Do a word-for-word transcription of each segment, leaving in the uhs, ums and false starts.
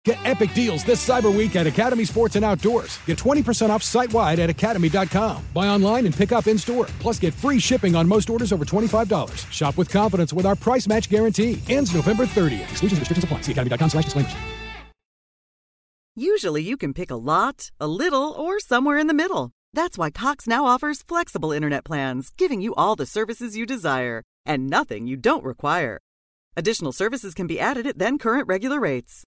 Get epic deals this Cyber Week at Academy Sports and Outdoors. Get twenty percent off site-wide at academy dot com. Buy online and pick up in-store. Plus, get free shipping on most orders over twenty-five dollars. Shop with confidence with our price match guarantee. Ends November thirtieth. Exclusions and restrictions apply. See academy dot com slash disclaimers. Usually you can pick a lot, a little, or somewhere in the middle. That's why Cox now offers flexible internet plans, giving you all the services you desire and nothing you don't require. Additional services can be added at then current regular rates.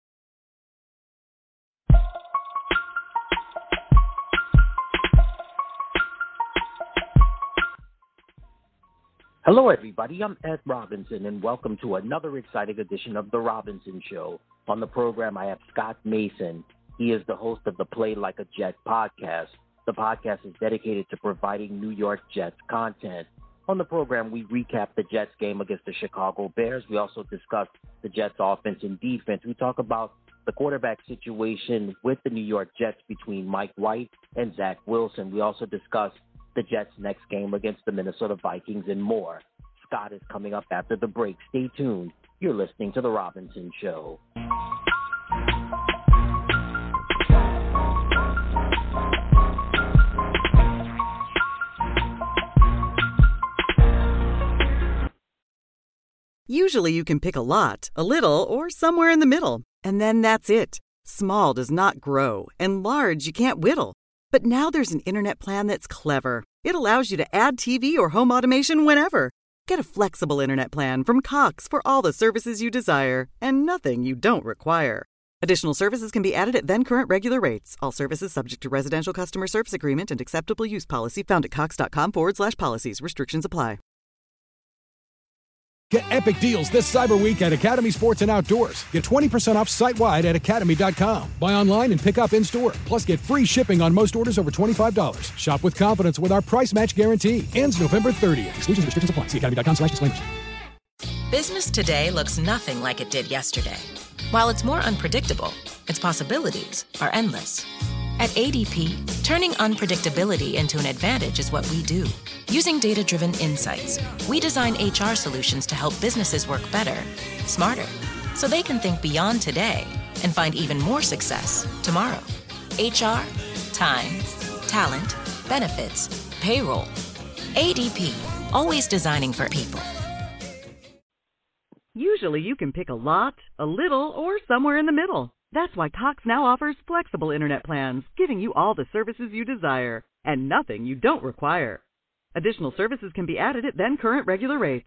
Hello, everybody. I'm Ed Robinson, and welcome to another exciting edition of The Robinson Show. On the program, I have Scott Mason. He is the host of the Play Like a Jet podcast. The podcast is dedicated to providing New York Jets content. On the program, we recap the Jets game against the Chicago Bears. We also discuss the Jets offense and defense. We talk about the quarterback situation with the New York Jets between Mike White and Zach Wilson. We also discuss the Jets' next game against the Minnesota Vikings and more. Scott is coming up after the break. Stay tuned. You're listening to The Robinson Show. Usually you can pick a lot, a little, or somewhere in the middle. And then that's it. Small does not grow, and large you can't whittle. But now there's an internet plan that's clever. It allows you to add T V or home automation whenever. Get a flexible internet plan from Cox for all the services you desire and nothing you don't require. Additional services can be added at then current regular rates. All services subject to residential customer service agreement and acceptable use policy found at cox.com forward slash policies. Restrictions apply. Get epic deals this Cyber Week at Academy Sports and Outdoors. Get twenty percent off site-wide at academy dot com. Buy online and pick up in-store. Plus, get free shipping on most orders over twenty-five dollars. Shop with confidence with our price match guarantee. Ends November thirtieth. Exclusions and restrictions apply. See academy dot com slash disclaimers. Business today looks nothing like it did yesterday. While it's more unpredictable, its possibilities are endless. At A D P, turning unpredictability into an advantage is what we do. Using data-driven insights, we design H R solutions to help businesses work better, smarter, so they can think beyond today and find even more success tomorrow. H R, time, talent, benefits, payroll. A D P, always designing for people. Usually you can pick a lot, a little, or somewhere in the middle. That's why Cox now offers flexible internet plans, giving you all the services you desire and nothing you don't require. Additional services can be added at then current regular rates.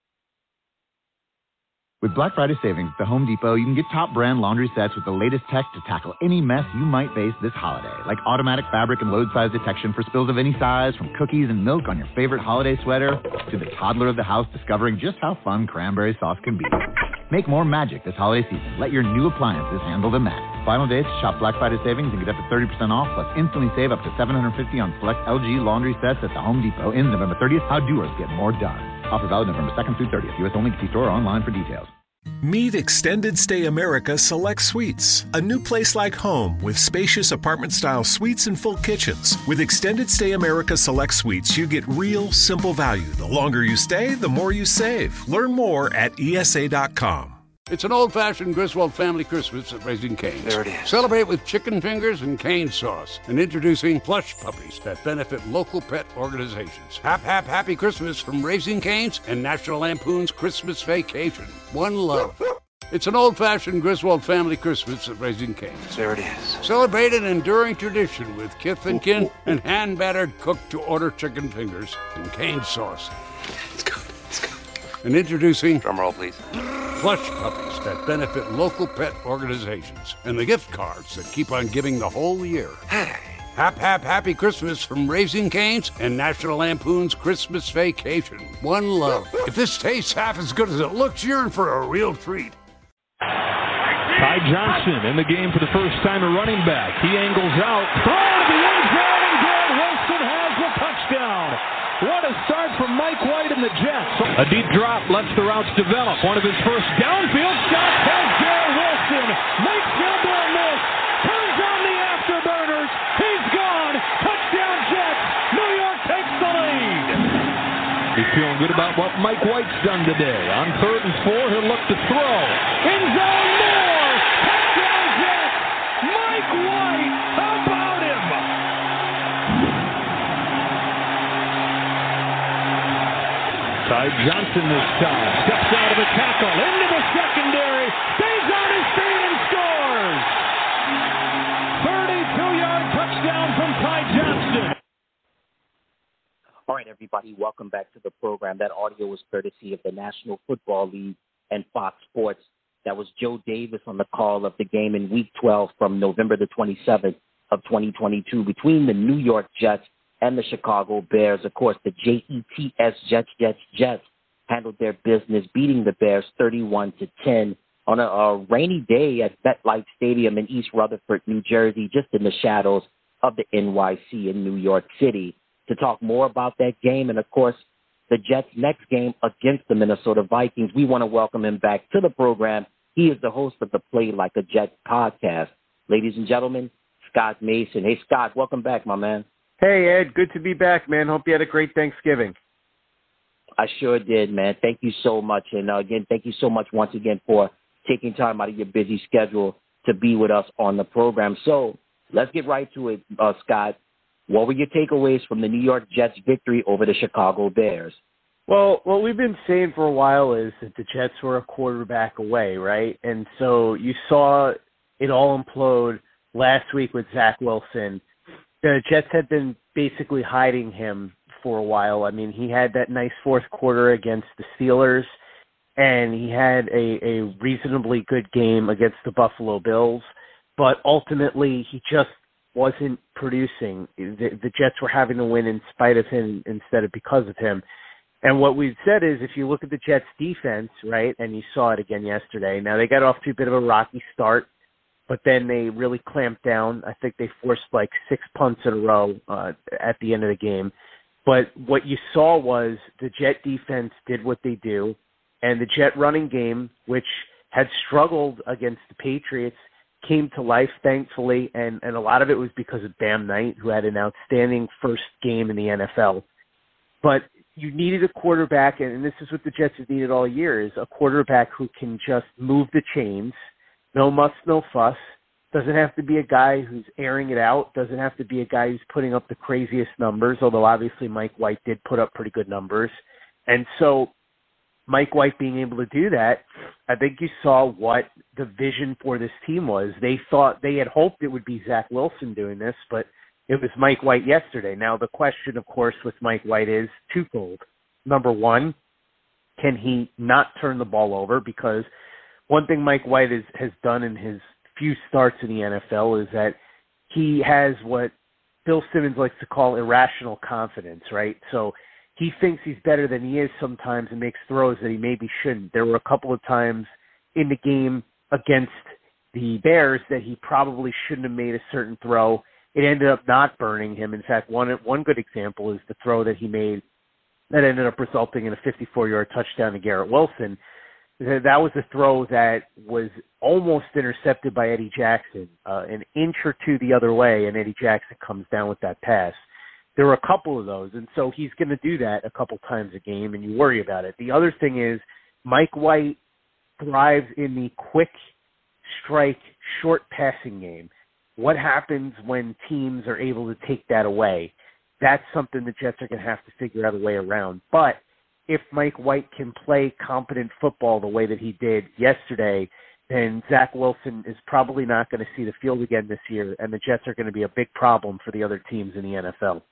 With Black Friday savings at the Home Depot, you can get top brand laundry sets with the latest tech to tackle any mess you might face this holiday, like automatic fabric and load size detection for spills of any size, from cookies and milk on your favorite holiday sweater to the toddler of the house discovering just how fun cranberry sauce can be. Make more magic this holiday season. Let your new appliances handle the magic. Final days, shop Black Friday savings and get up to thirty percent off, plus instantly save up to seven hundred fifty dollars on select L G laundry sets at the Home Depot. Ends November thirtieth. How doers get more done. Offer valid November second through thirtieth. U S only. See store or online for details. Meet Extended Stay America Select Suites, a new place like home with spacious apartment-style suites and full kitchens. With Extended Stay America Select Suites, you get real, simple value. The longer you stay, the more you save. Learn more at E S A dot com. It's an old-fashioned Griswold family Christmas at Raising Cane's. There it is. Celebrate with chicken fingers and cane sauce. And introducing plush puppies that benefit local pet organizations. Hap, hap, happy Christmas from Raising Cane's and National Lampoon's Christmas Vacation. One love. It's an old-fashioned Griswold family Christmas at Raising Cane's. There it is. Celebrate an enduring tradition with kith and kin and hand-battered cooked-to-order chicken fingers and cane sauce. It's good. It's good. And introducing... Drum roll, please. Plush puppies that benefit local pet organizations. And the gift cards that keep on giving the whole year. Hey. Hap, hap, happy Christmas from Raising Cane's and National Lampoon's Christmas Vacation. One love. If this tastes half as good as it looks, you're in for a real treat. Ty Johnson in the game for the first time, a running back. He angles out. Throw to the end zone, and Garrett Wilson has the touchdown. What a start from Mike White and the Jets. A deep drop lets the routes develop. One of his first downfield shots has Garrett Wilson. Makes field goal miss. Turns on the afterburners. He's gone. Touchdown Jets. New York takes the lead. He's feeling good about what Mike White's done today. On third and four, he'll look to throw. End zone, Moore. Touchdown Johnson this time. Steps out of the tackle. Into the secondary. Stays on his feet and scores. thirty-two-yard touchdown from Ty Johnson. All right, everybody, welcome back to the program. That audio was courtesy of the National Football League and Fox Sports. That was Joe Davis on the call of the game in Week twelve from November the twenty-seventh of twenty twenty-two between the New York Jets and the Chicago Bears. Of course, the J E T S Jets, Jets, Jets handled their business, beating the Bears thirty-one to ten on a, a rainy day at MetLife Stadium in East Rutherford, New Jersey, just in the shadows of the N Y C in New York City. To talk more about that game and, of course, the Jets' next game against the Minnesota Vikings, we want to welcome him back to the program. He is the host of the Play Like a Jet podcast. Ladies and gentlemen, Scott Mason. Hey, Scott, welcome back, my man. Hey, Ed, good to be back, man. Hope you had a great Thanksgiving. I sure did, man. Thank you so much. And, uh, again, thank you so much once again for taking time out of your busy schedule to be with us on the program. So let's get right to it, uh, Scott. What were your takeaways from the New York Jets' victory over the Chicago Bears? Well, what we've been saying for a while is that the Jets were a quarterback away, right? And so you saw it all implode last week with Zach Wilson. The Jets had been basically hiding him for a while. I mean, he had that nice fourth quarter against the Steelers, and he had a, a reasonably good game against the Buffalo Bills, but ultimately he just wasn't producing. The, the Jets were having to win in spite of him instead of because of him. And what we've said is if you look at the Jets defense, right, and you saw it again yesterday, now they got off to a bit of a rocky start, but then they really clamped down. I think they forced like six punts in a row uh, at the end of the game. But what you saw was the Jet defense did what they do, and the Jet running game, which had struggled against the Patriots, came to life, thankfully, and, and a lot of it was because of Bam Knight, who had an outstanding first game in the N F L. But you needed a quarterback, and this is what the Jets have needed all year, is a quarterback who can just move the chains, no muss, no fuss, doesn't have to be a guy who's airing it out, doesn't have to be a guy who's putting up the craziest numbers, although obviously Mike White did put up pretty good numbers. And so Mike White being able to do that, I think you saw what the vision for this team was. They thought, they had hoped it would be Zach Wilson doing this, but it was Mike White yesterday. Now, the question, of course, with Mike White is twofold. Number one, can he not turn the ball over? Because one thing Mike White is, has done in his few starts in the N F L is that he has what Bill Simmons likes to call irrational confidence, right? So he thinks he's better than he is sometimes and makes throws that he maybe shouldn't. There were a couple of times in the game against the Bears that he probably shouldn't have made a certain throw. It ended up not burning him. In fact, one one good example is the throw that he made that ended up resulting in a fifty-four-yard touchdown to Garrett Wilson. That was a throw that was almost intercepted by Eddie Jackson, uh, an inch or two the other way, and Eddie Jackson comes down with that pass. There were a couple of those, and so he's going to do that a couple times a game, and you worry about it. The other thing is Mike White thrives in the quick strike, short passing game. What happens when teams are able to take that away? That's something the Jets are going to have to figure out a way around. But if Mike White can play competent football the way that he did yesterday, then Zach Wilson is probably not going to see the field again this year, and the Jets are going to be a big problem for the other teams in the N F L.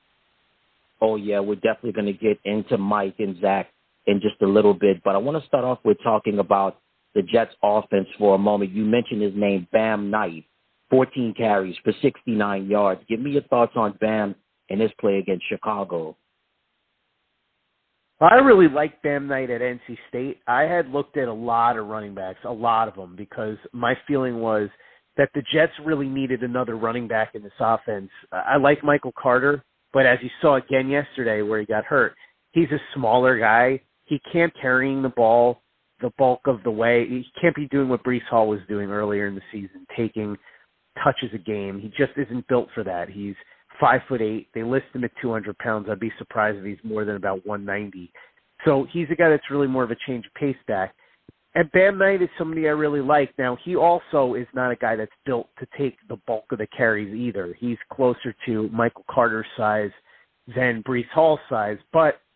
Oh, yeah, we're definitely going to get into Mike and Zach in just a little bit, but I want to start off with talking about the Jets offense for a moment. You mentioned his name, Bam Knight, fourteen carries for sixty-nine yards. Give me your thoughts on Bam and his play against Chicago. I really liked Bam Knight at N C State. I had looked at a lot of running backs, a lot of them, because my feeling was that the Jets really needed another running back in this offense. I like Michael Carter, but as you saw again yesterday where he got hurt, he's a smaller guy. He can't carrying the ball the bulk of the way. He can't be doing what Breece Hall was doing earlier in the season, taking touches a game. He just isn't built for that. He's five foot eight. They list him at two hundred pounds. I'd be surprised if he's more than about one ninety. So he's a guy that's really more of a change of pace back. And Bam Knight is somebody I really like. Now, he also is not a guy that's built to take the bulk of the carries either. He's closer to Michael Carter's size than Breece Hall's size. But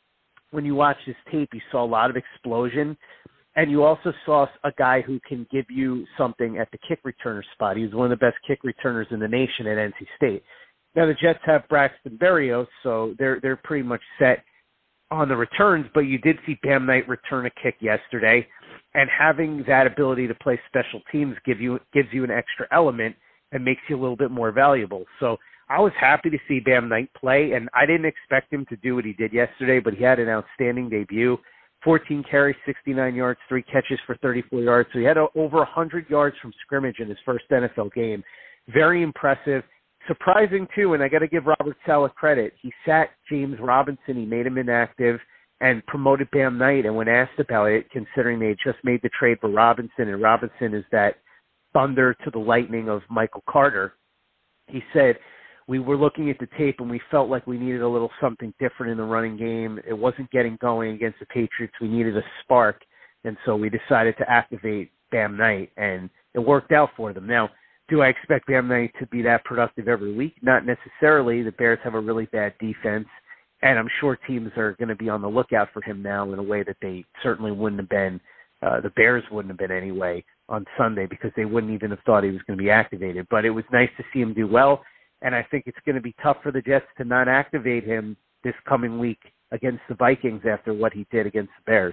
when you watch this tape, you saw a lot of explosion, and you also saw a guy who can give you something at the kick returner spot. He was one of the best kick returners in the nation at N C State. Now, the Jets have Braxton Berrios, so they're they're pretty much set on the returns, but you did see Bam Knight return a kick yesterday, and having that ability to play special teams give you gives you an extra element and makes you a little bit more valuable. So I was happy to see Bam Knight play, and I didn't expect him to do what he did yesterday, but he had an outstanding debut. fourteen carries, sixty-nine yards, three catches for thirty-four yards. So he had over one hundred yards from scrimmage in his first N F L game. Very impressive. Surprising, too, and I got to give Robert Saleh credit. He sat James Robinson. He made him inactive and promoted Bam Knight. And when asked about it, considering they had just made the trade for Robinson, and Robinson is that thunder to the lightning of Michael Carter, he said, we were looking at the tape and we felt like we needed a little something different in the running game. It wasn't getting going against the Patriots. We needed a spark. And so we decided to activate Bam Knight, and it worked out for them. Now, do I expect Bam Knight to be that productive every week? Not necessarily. The Bears have a really bad defense, and I'm sure teams are going to be on the lookout for him now in a way that they certainly wouldn't have been, uh, the Bears wouldn't have been anyway on Sunday, because they wouldn't even have thought he was going to be activated. But it was nice to see him do well, and I think it's going to be tough for the Jets to not activate him this coming week against the Vikings after what he did against the Bears.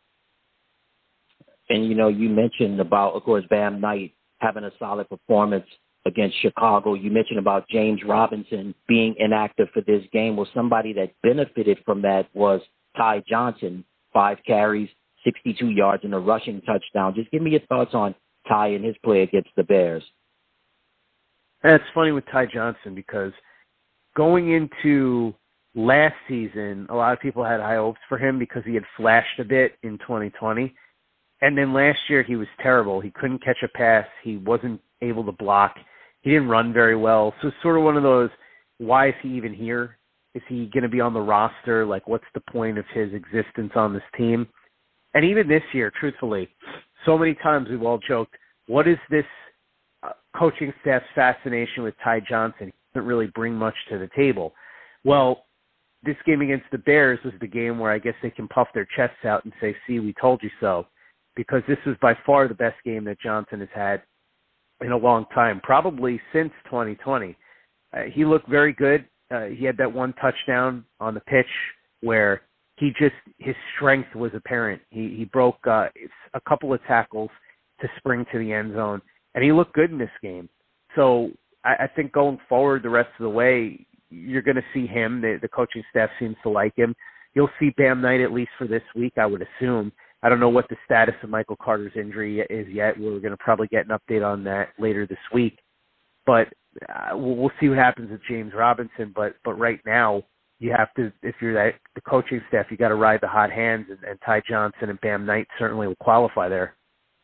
And, you know, you mentioned about, of course, Bam Knight having a solid performance against Chicago. You mentioned about James Robinson being inactive for this game. Well, somebody that benefited from that was Ty Johnson, five carries, sixty-two yards, and a rushing touchdown. Just give me your thoughts on Ty and his play against the Bears. And it's funny with Ty Johnson, because going into last season, a lot of people had high hopes for him because he had flashed a bit in twenty twenty. And then last year he was terrible. He couldn't catch a pass. He wasn't able to block. He didn't run very well. So it's sort of one of those, why is he even here? Is he going to be on the roster? Like, what's the point of his existence on this team? And even this year, truthfully, so many times we've all joked, what is this uh, coaching staff's fascination with Ty Johnson? He doesn't really bring much to the table. Well, this game against the Bears was the game where I guess they can puff their chests out and say, see, we told you so. Because this was by far the best game that Johnson has had in a long time, probably since twenty twenty. Uh, he looked very good. Uh, he had that one touchdown on the pitch where he just, his strength was apparent. He, he broke uh, a couple of tackles to spring to the end zone, and he looked good in this game. So I, I think going forward the rest of the way, you're going to see him. The, the coaching staff seems to like him. You'll see Bam Knight at least for this week, I would assume. I don't know what the status of Michael Carter's injury is yet. We're going to probably get an update on that later this week. But uh, we'll, we'll see what happens with James Robinson. But but right now, you have to, if you're that, the coaching staff, you got to ride the hot hands, and, and Ty Johnson and Bam Knight certainly will qualify there.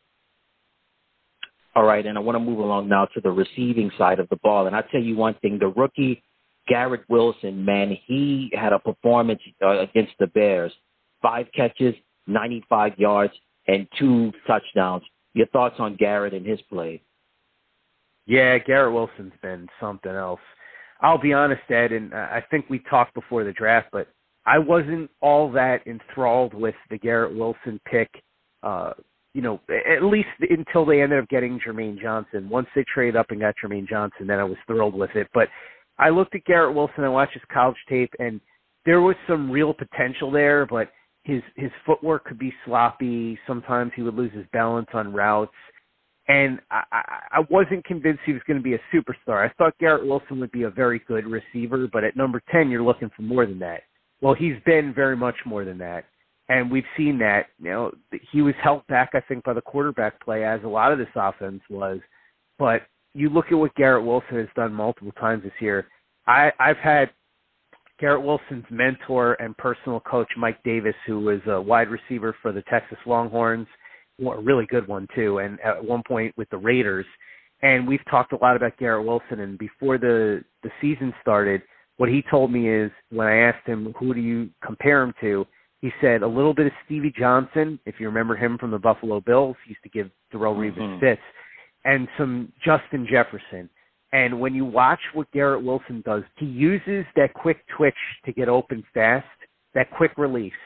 All right, and I want to move along now to the receiving side of the ball. And I'll tell you one thing, the rookie, Garrett Wilson, man, he had a performance uh, against the Bears. Five catches, ninety-five yards, and two touchdowns. Your thoughts on Garrett and his play? Yeah, Garrett Wilson's been something else. I'll be honest, Ed, and I think we talked before the draft, but I wasn't all that enthralled with the Garrett Wilson pick, uh, you know, at least until they ended up getting Jermaine Johnson. Once they traded up and got Jermaine Johnson, then I was thrilled with it. But I looked at Garrett Wilson, I watched his college tape, and there was some real potential there, but His his footwork could be sloppy. Sometimes he would lose his balance on routes. And I, I, I wasn't convinced he was going to be a superstar. I thought Garrett Wilson would be a very good receiver, but at number ten, you're looking for more than that. Well, he's been very much more than that. And we've seen that. You know, he was held back, I think, by the quarterback play, as a lot of this offense was. But you look at what Garrett Wilson has done multiple times this year. I, I've had Garrett Wilson's mentor and personal coach, Mike Davis, who was a wide receiver for the Texas Longhorns, a really good one too, and at one point with the Raiders. And we've talked a lot about Garrett Wilson, and before the, the season started, what he told me is, when I asked him, who do you compare him to, he said a little bit of Stevie Johnson, if you remember him from the Buffalo Bills, he used to give Darrelle Revis Mm-hmm. fits, and some Justin Jefferson. And when you watch what Garrett Wilson does, he uses that quick twitch to get open fast, that quick release.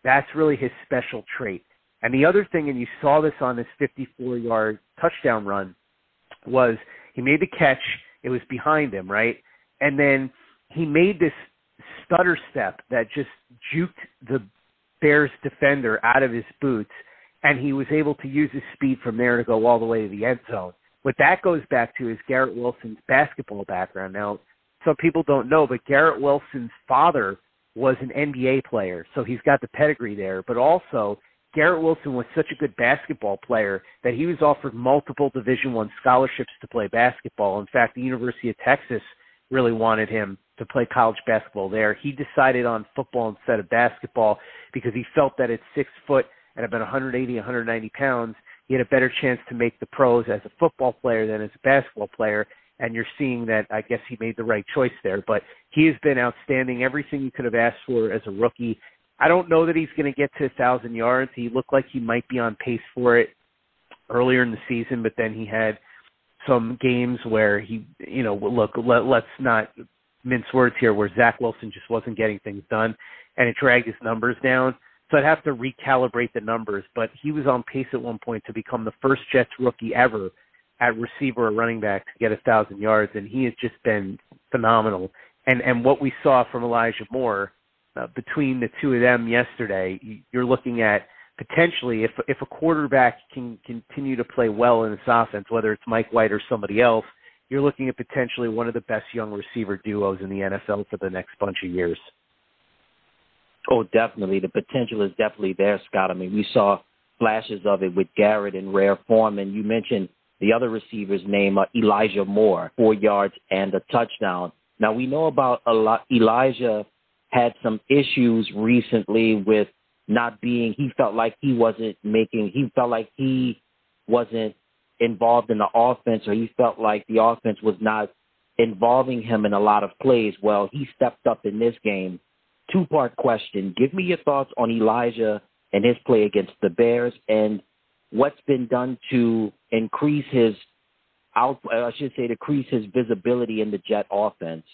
That's really his special trait. And the other thing, and you saw this on his fifty-four-yard touchdown run, was he made the catch. It was behind him, right? And then he made this stutter step that just juked the Bears defender out of his boots, and he was able to use his speed from there to go all the way to the end zone. What that goes back to is Garrett Wilson's basketball background. Now, some people don't know, but Garrett Wilson's father was an N B A player, so he's got the pedigree there. But also, Garrett Wilson was such a good basketball player that he was offered multiple Division I scholarships to play basketball. In fact, the University of Texas really wanted him to play college basketball there. He decided on football instead of basketball because he felt that at six foot and about one eighty, one ninety pounds, he had a better chance to make the pros as a football player than as a basketball player. And you're seeing that I guess he made the right choice there. But he has been outstanding, everything you could have asked for as a rookie. I don't know that he's going to get to one thousand yards. He looked like he might be on pace for it earlier in the season, but then he had some games where he, you know, look, let, let's not mince words here, where Zach Wilson just wasn't getting things done, and it dragged his numbers down. So I'd have to recalibrate the numbers, but he was on pace at one point to become the first Jets rookie ever at receiver or running back to get one thousand yards, and he has just been phenomenal. And and what we saw from Elijah Moore, uh, between the two of them yesterday, you're looking at potentially, if if a quarterback can continue to play well in this offense, whether it's Mike White or somebody else, you're looking at potentially one of the best young receiver duos in the N F L for the next bunch of years. Oh, definitely. The potential is definitely there, Scott. I mean, we saw flashes of it with Garrett in rare form, and you mentioned the other receiver's name, uh, Elijah Moore, four yards and a touchdown. Now, we know about Elijah had some issues recently with not being, he felt like he wasn't making, he felt like he wasn't involved in the offense, or he felt like the offense was not involving him in a lot of plays. Well, he stepped up in this game. Two-part question. Give me your thoughts on Elijah and his play against the Bears, and what's been done to increase his out, I should say, decrease his visibility in the Jet offense.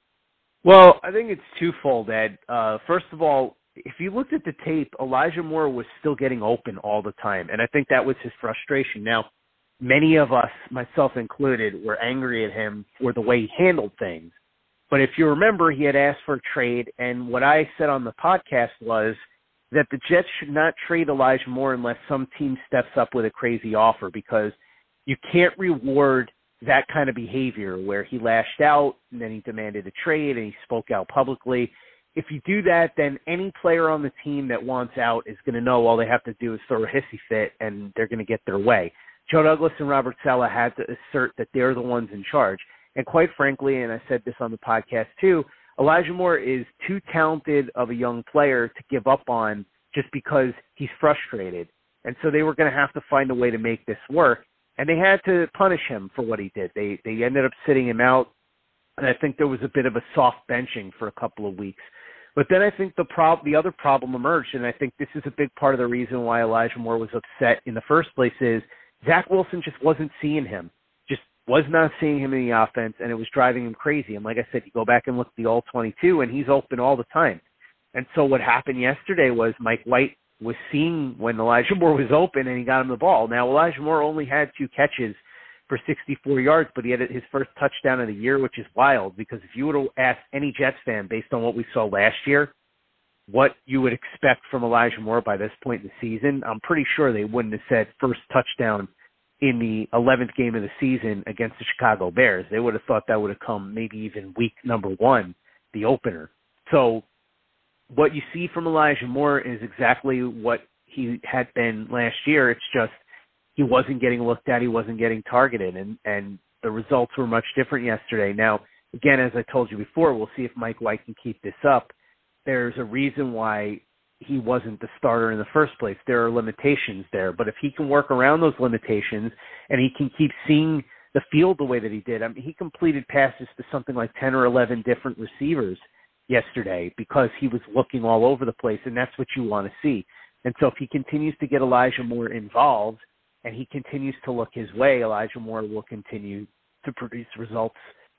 Well, I think it's twofold, Ed. Uh, first of all, if you looked at the tape, Elijah Moore was still getting open all the time, and I think that was his frustration. Now, many of us, myself included, were angry at him for the way he handled things. But if you remember, he had asked for a trade, and what I said on the podcast was that the Jets should not trade Elijah Moore unless some team steps up with a crazy offer, because you can't reward that kind of behavior where he lashed out and then he demanded a trade and he spoke out publicly. If you do that, then any player on the team that wants out is going to know all they have to do is throw a hissy fit and they're going to get their way. Joe Douglas and Robert Saleh had to assert that they're the ones in charge. And quite frankly, and I said this on the podcast too, Elijah Moore is too talented of a young player to give up on just because he's frustrated. And so they were going to have to find a way to make this work. And they had to punish him for what he did. They they ended up sitting him out. And I think there was a bit of a soft benching for a couple of weeks. But then I think the prob- the other problem emerged, and I think this is a big part of the reason why Elijah Moore was upset in the first place, is Zach Wilson just wasn't seeing him, just was not seeing him in the offense, and it was driving him crazy. And like I said, you go back and look at the all twenty-two, and he's open all the time. And so what happened yesterday was Mike White was seeing when Elijah Moore was open, and he got him the ball. Now, Elijah Moore only had two catches for sixty-four yards, but he had his first touchdown of the year, which is wild, because if you would have asked any Jets fan based on what we saw last year, what you would expect from Elijah Moore by this point in the season, I'm pretty sure they wouldn't have said first touchdown in the eleventh game of the season against the Chicago Bears. They would have thought that would have come maybe even week number one, the opener. So what you see from Elijah Moore is exactly what he had been last year. It's just he wasn't getting looked at, he wasn't getting targeted, and, and the results were much different yesterday. Now, again, as I told you before, we'll see if Mike White can keep this up. There's a reason why he wasn't the starter in the first place. There are limitations there, but if he can work around those limitations and he can keep seeing the field the way that he did, I mean, he completed passes to something like ten or eleven different receivers yesterday because he was looking all over the place, and that's what you want to see. And so if he continues to get Elijah Moore involved and he continues to look his way, Elijah Moore will continue to produce results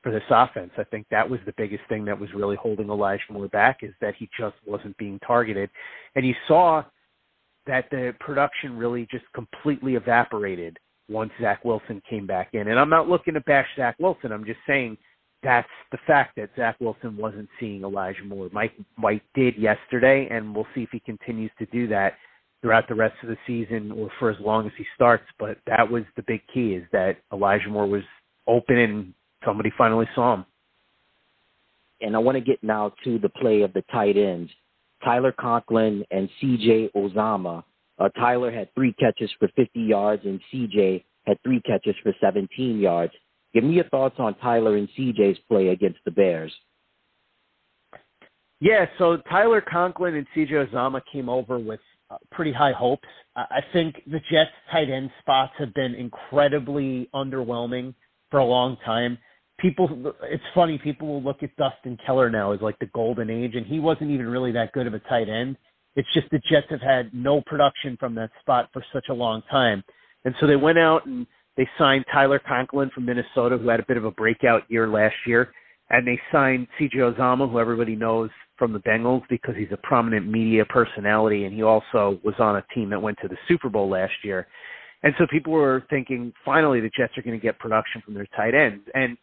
for this offense. I think that was the biggest thing that was really holding Elijah Moore back, is that he just wasn't being targeted. And you saw that the production really just completely evaporated once Zach Wilson came back in. And I'm not looking to bash Zach Wilson. I'm just saying that's the fact that Zach Wilson wasn't seeing Elijah Moore. Mike White did yesterday, and we'll see if he continues to do that throughout the rest of the season or for as long as he starts. But that was the big key, is that Elijah Moore was open and somebody finally saw him. And I want to get now to the play of the tight ends, Tyler Conklin and C J Uzomah. Uh, Tyler had three catches for fifty yards, and C J had three catches for seventeen yards. Give me your thoughts on Tyler and C J's play against the Bears. Yeah, so Tyler Conklin and C J Uzomah came over with uh, pretty high hopes. I think the Jets' tight end spots have been incredibly underwhelming for a long time. People, it's funny, people will look at Dustin Keller now as like the golden age, and he wasn't even really that good of a tight end. It's just the Jets have had no production from that spot for such a long time. And so they went out and they signed Tyler Conklin from Minnesota, who had a bit of a breakout year last year. And they signed C J Uzomah, who everybody knows from the Bengals because he's a prominent media personality, and he also was on a team that went to the Super Bowl last year. And so people were thinking, finally, the Jets are going to get production from their tight ends. And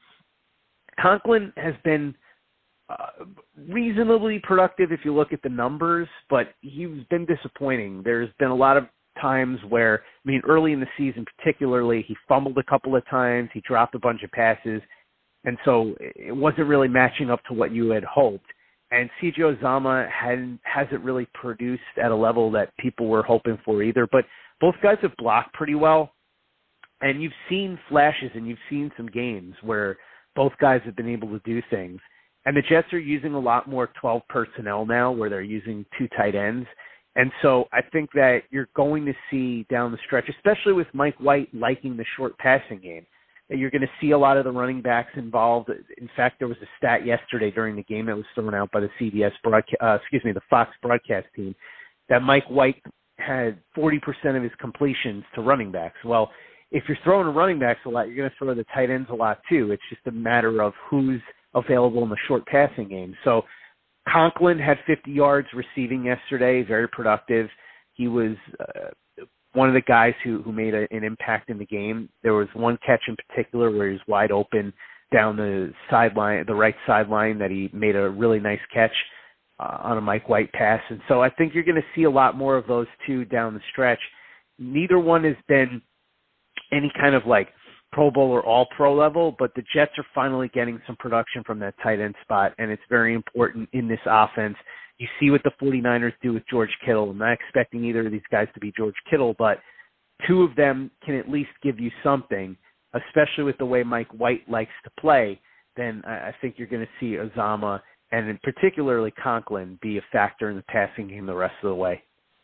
Conklin has been uh, reasonably productive if you look at the numbers, but he's been disappointing. There's been a lot of times where, I mean, early in the season particularly, he fumbled a couple of times, he dropped a bunch of passes, and so it wasn't really matching up to what you had hoped. And C J Uzomah hadn't, hasn't really produced at a level that people were hoping for either, but both guys have blocked pretty well, and you've seen flashes and you've seen some games where both guys have been able to do things. And the Jets are using a lot more twelve personnel now, where they're using two tight ends. And so I think that you're going to see down the stretch, especially with Mike White liking the short passing game, that you're going to see a lot of the running backs involved. In fact, there was a stat yesterday during the game that was thrown out by the C B S broadcast, uh, excuse me, the Fox broadcast team, that Mike White had forty percent of his completions to running backs. Well, if you're throwing the running backs a lot, you're going to throw the tight ends a lot too. It's just a matter of who's available in the short passing game. So Conklin had fifty yards receiving yesterday, very productive. He was uh, one of the guys who, who made a, an impact in the game. There was one catch in particular where he was wide open down the sideline, the right sideline, that he made a really nice catch uh, on a Mike White pass. And so I think you're going to see a lot more of those two down the stretch. Neither one has been any kind of like Pro Bowl or all-pro level, but the Jets are finally getting some production from that tight end spot, and it's very important in this offense. You see what the 49ers do with George Kittle. I'm not expecting either of these guys to be George Kittle, but two of them can at least give you something, especially with the way Mike White likes to play. Then I think you're going to see Uzomah and in particularly Conklin be a factor in the passing game the rest of the way.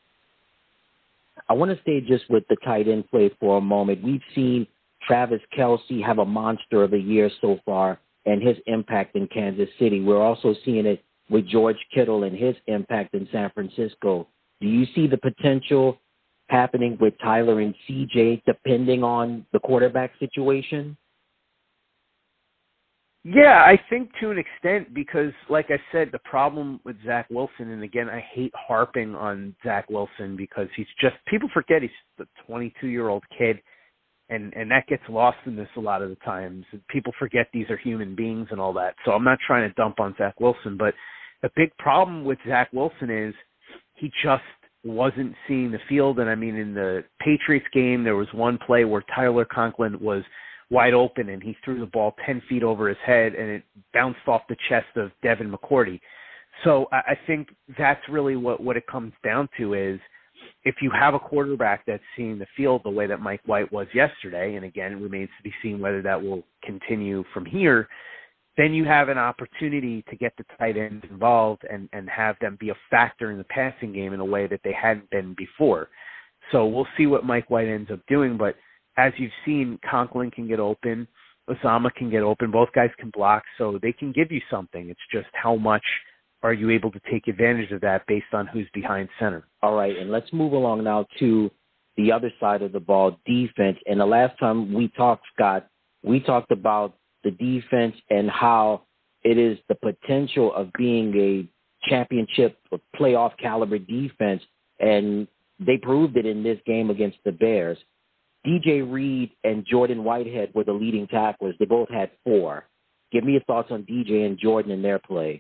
I want to stay just with the tight end play for a moment. We've seen Travis Kelce have a monster of a year so far and his impact in Kansas City. We're also seeing it with George Kittle and his impact in San Francisco. Do you see the potential happening with Tyler and C J depending on the quarterback situation? Yeah, I think to an extent, because like I said, the problem with Zach Wilson, and again, I hate harping on Zach Wilson because he's just, people forget he's a twenty-two-year-old kid. And and that gets lost in this a lot of the times. People forget these are human beings and all that. So I'm not trying to dump on Zach Wilson, but the big problem with Zach Wilson is he just wasn't seeing the field. And I mean, in the Patriots game, there was one play where Tyler Conklin was wide open and he threw the ball ten feet over his head and it bounced off the chest of Devin McCourty. So I, I think that's really what, what it comes down to is, if you have a quarterback that's seeing the field the way that Mike White was yesterday, and again, it remains to be seen whether that will continue from here, then you have an opportunity to get the tight ends involved and, and have them be a factor in the passing game in a way that they hadn't been before. So we'll see what Mike White ends up doing, but as you've seen, Conklin can get open, Uzomah can get open, both guys can block, so they can give you something. It's just how much are you able to take advantage of that based on who's behind center? All right, and let's move along now to the other side of the ball, defense. And the last time we talked, Scott, we talked about the defense and how it is the potential of being a championship or playoff caliber defense, and they proved it in this game against the Bears. D J Reed and Jordan Whitehead were the leading tacklers. They both had four. Give me your thoughts on D J and Jordan and their play.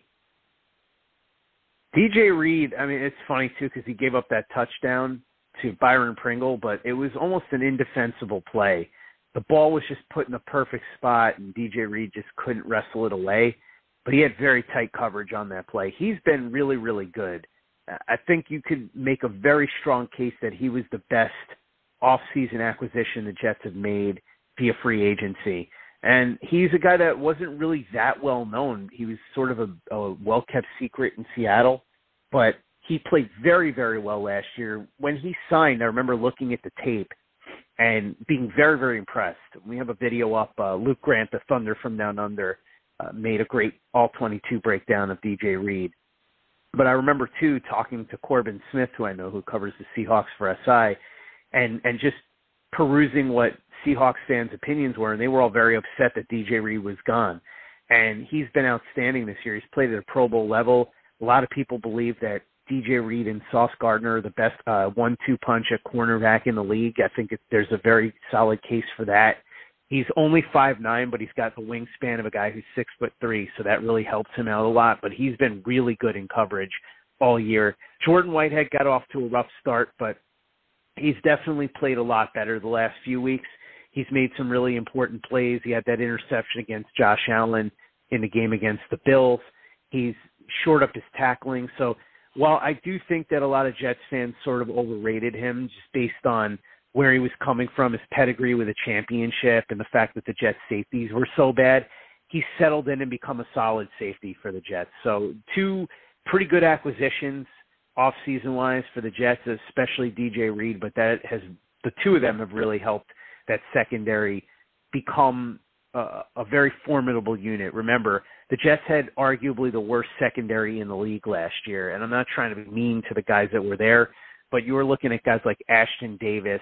D J Reed, I mean, it's funny, too, because he gave up that touchdown to Byron Pringle, but it was almost an indefensible play. The ball was just put in the perfect spot, and D J Reed just couldn't wrestle it away. But he had very tight coverage on that play. He's been really, really good. I think you could make a very strong case that he was the best off-season acquisition the Jets have made via free agency. And he's a guy that wasn't really that well known. He was sort of a, a well-kept secret in Seattle, but he played very, very well last year. When he signed, I remember looking at the tape and being very, very impressed. We have a video up. Uh, Luke Grant, the Thunder from Down Under, uh, made a great all twenty-two breakdown of D J Reed. But I remember, too, talking to Corbin Smith, who I know who covers the Seahawks for S I, and, and just perusing what Seahawks fans' opinions were, and they were all very upset that D J Reed was gone. And he's been outstanding this year. He's played at a Pro Bowl level. A lot of people believe that D J Reed and Sauce Gardner are the best uh, one two punch at cornerback in the league. I think it, there's a very solid case for that. He's only five nine, but he's got the wingspan of a guy who's six foot three, so that really helps him out a lot. But he's been really good in coverage all year. Jordan Whitehead got off to a rough start, but he's definitely played a lot better the last few weeks. He's made some really important plays. He had that interception against Josh Allen in the game against the Bills. He's shored up his tackling. So while I do think that a lot of Jets fans sort of overrated him just based on where he was coming from, his pedigree with a championship, and the fact that the Jets safeties were so bad, he's settled in and become a solid safety for the Jets. So two pretty good acquisitions off-season wise for the Jets, especially D J Reed, but that has the two of them have really helped that secondary become a, a very formidable unit. Remember, the Jets had arguably the worst secondary in the league last year, and I'm not trying to be mean to the guys that were there, but you were looking at guys like Ashton Davis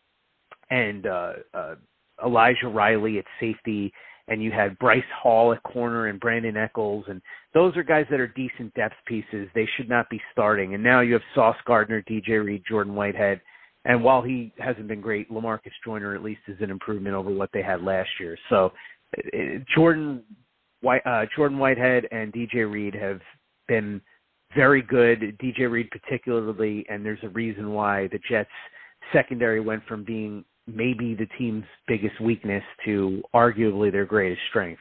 and uh, uh, Elijah Riley at safety, and you had Bryce Hall at corner and Brandon Echols, and those are guys that are decent depth pieces. They should not be starting. And now you have Sauce Gardner, D J Reed, Jordan Whitehead, and while he hasn't been great, LaMarcus Joyner at least is an improvement over what they had last year. So uh, Jordan White, uh, Jordan Whitehead and D J Reed have been very good, D J Reed particularly, and there's a reason why the Jets secondary went from being maybe the team's biggest weakness to arguably their greatest strength.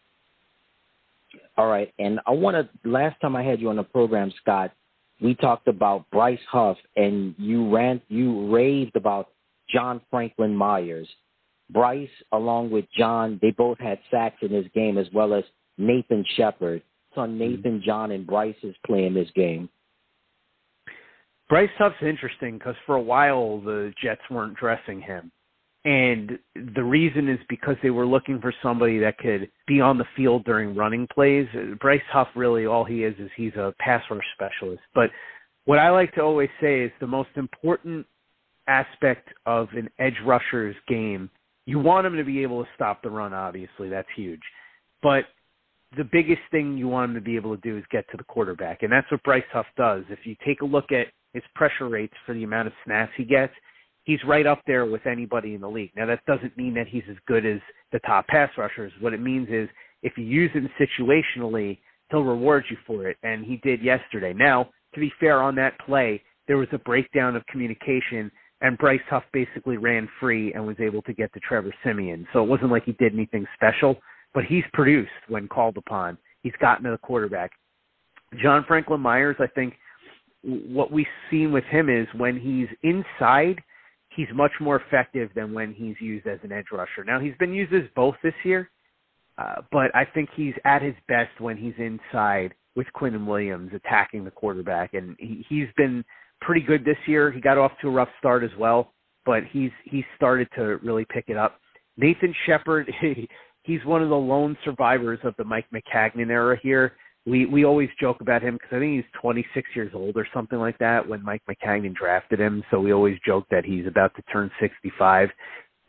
All right, and I want to, last time I had you on the program, Scott, we talked about Bryce Huff, and you ran, you raved about John Franklin Myers. Bryce, along with John, they both had sacks in this game, as well as Nathan Shepard. On Nathan, John, and Bryce's play in this game. Bryce Huff's interesting because for a while the Jets weren't dressing him. And the reason is because they were looking for somebody that could be on the field during running plays. Bryce Huff, really, all he is is he's a pass rush specialist. But what I like to always say is the most important aspect of an edge rusher's game, you want him to be able to stop the run, obviously. That's huge. But the biggest thing you want him to be able to do is get to the quarterback, and that's what Bryce Huff does. If you take a look at his pressure rates for the amount of snaps he gets, he's right up there with anybody in the league. Now, that doesn't mean that he's as good as the top pass rushers. What it means is if you use him situationally, he'll reward you for it, and he did yesterday. Now, to be fair, on that play, there was a breakdown of communication, and Bryce Huff basically ran free and was able to get to Trevor Siemian. So it wasn't like he did anything special. But he's produced when called upon. He's gotten to the quarterback. John Franklin Myers, I think what we've seen with him is when he's inside, he's much more effective than when he's used as an edge rusher. Now, he's been used as both this year, uh, but I think he's at his best when he's inside with Quinnen Williams attacking the quarterback. And he, he's been pretty good this year. He got off to a rough start as well, but he's he's started to really pick it up. Nathan Shepard, he's one of the lone survivors of the Mike Maccagnan era here. We we always joke about him because I think he's twenty-six years old or something like that when Mike Maccagnan drafted him. So we always joke that he's about to turn sixty-five. But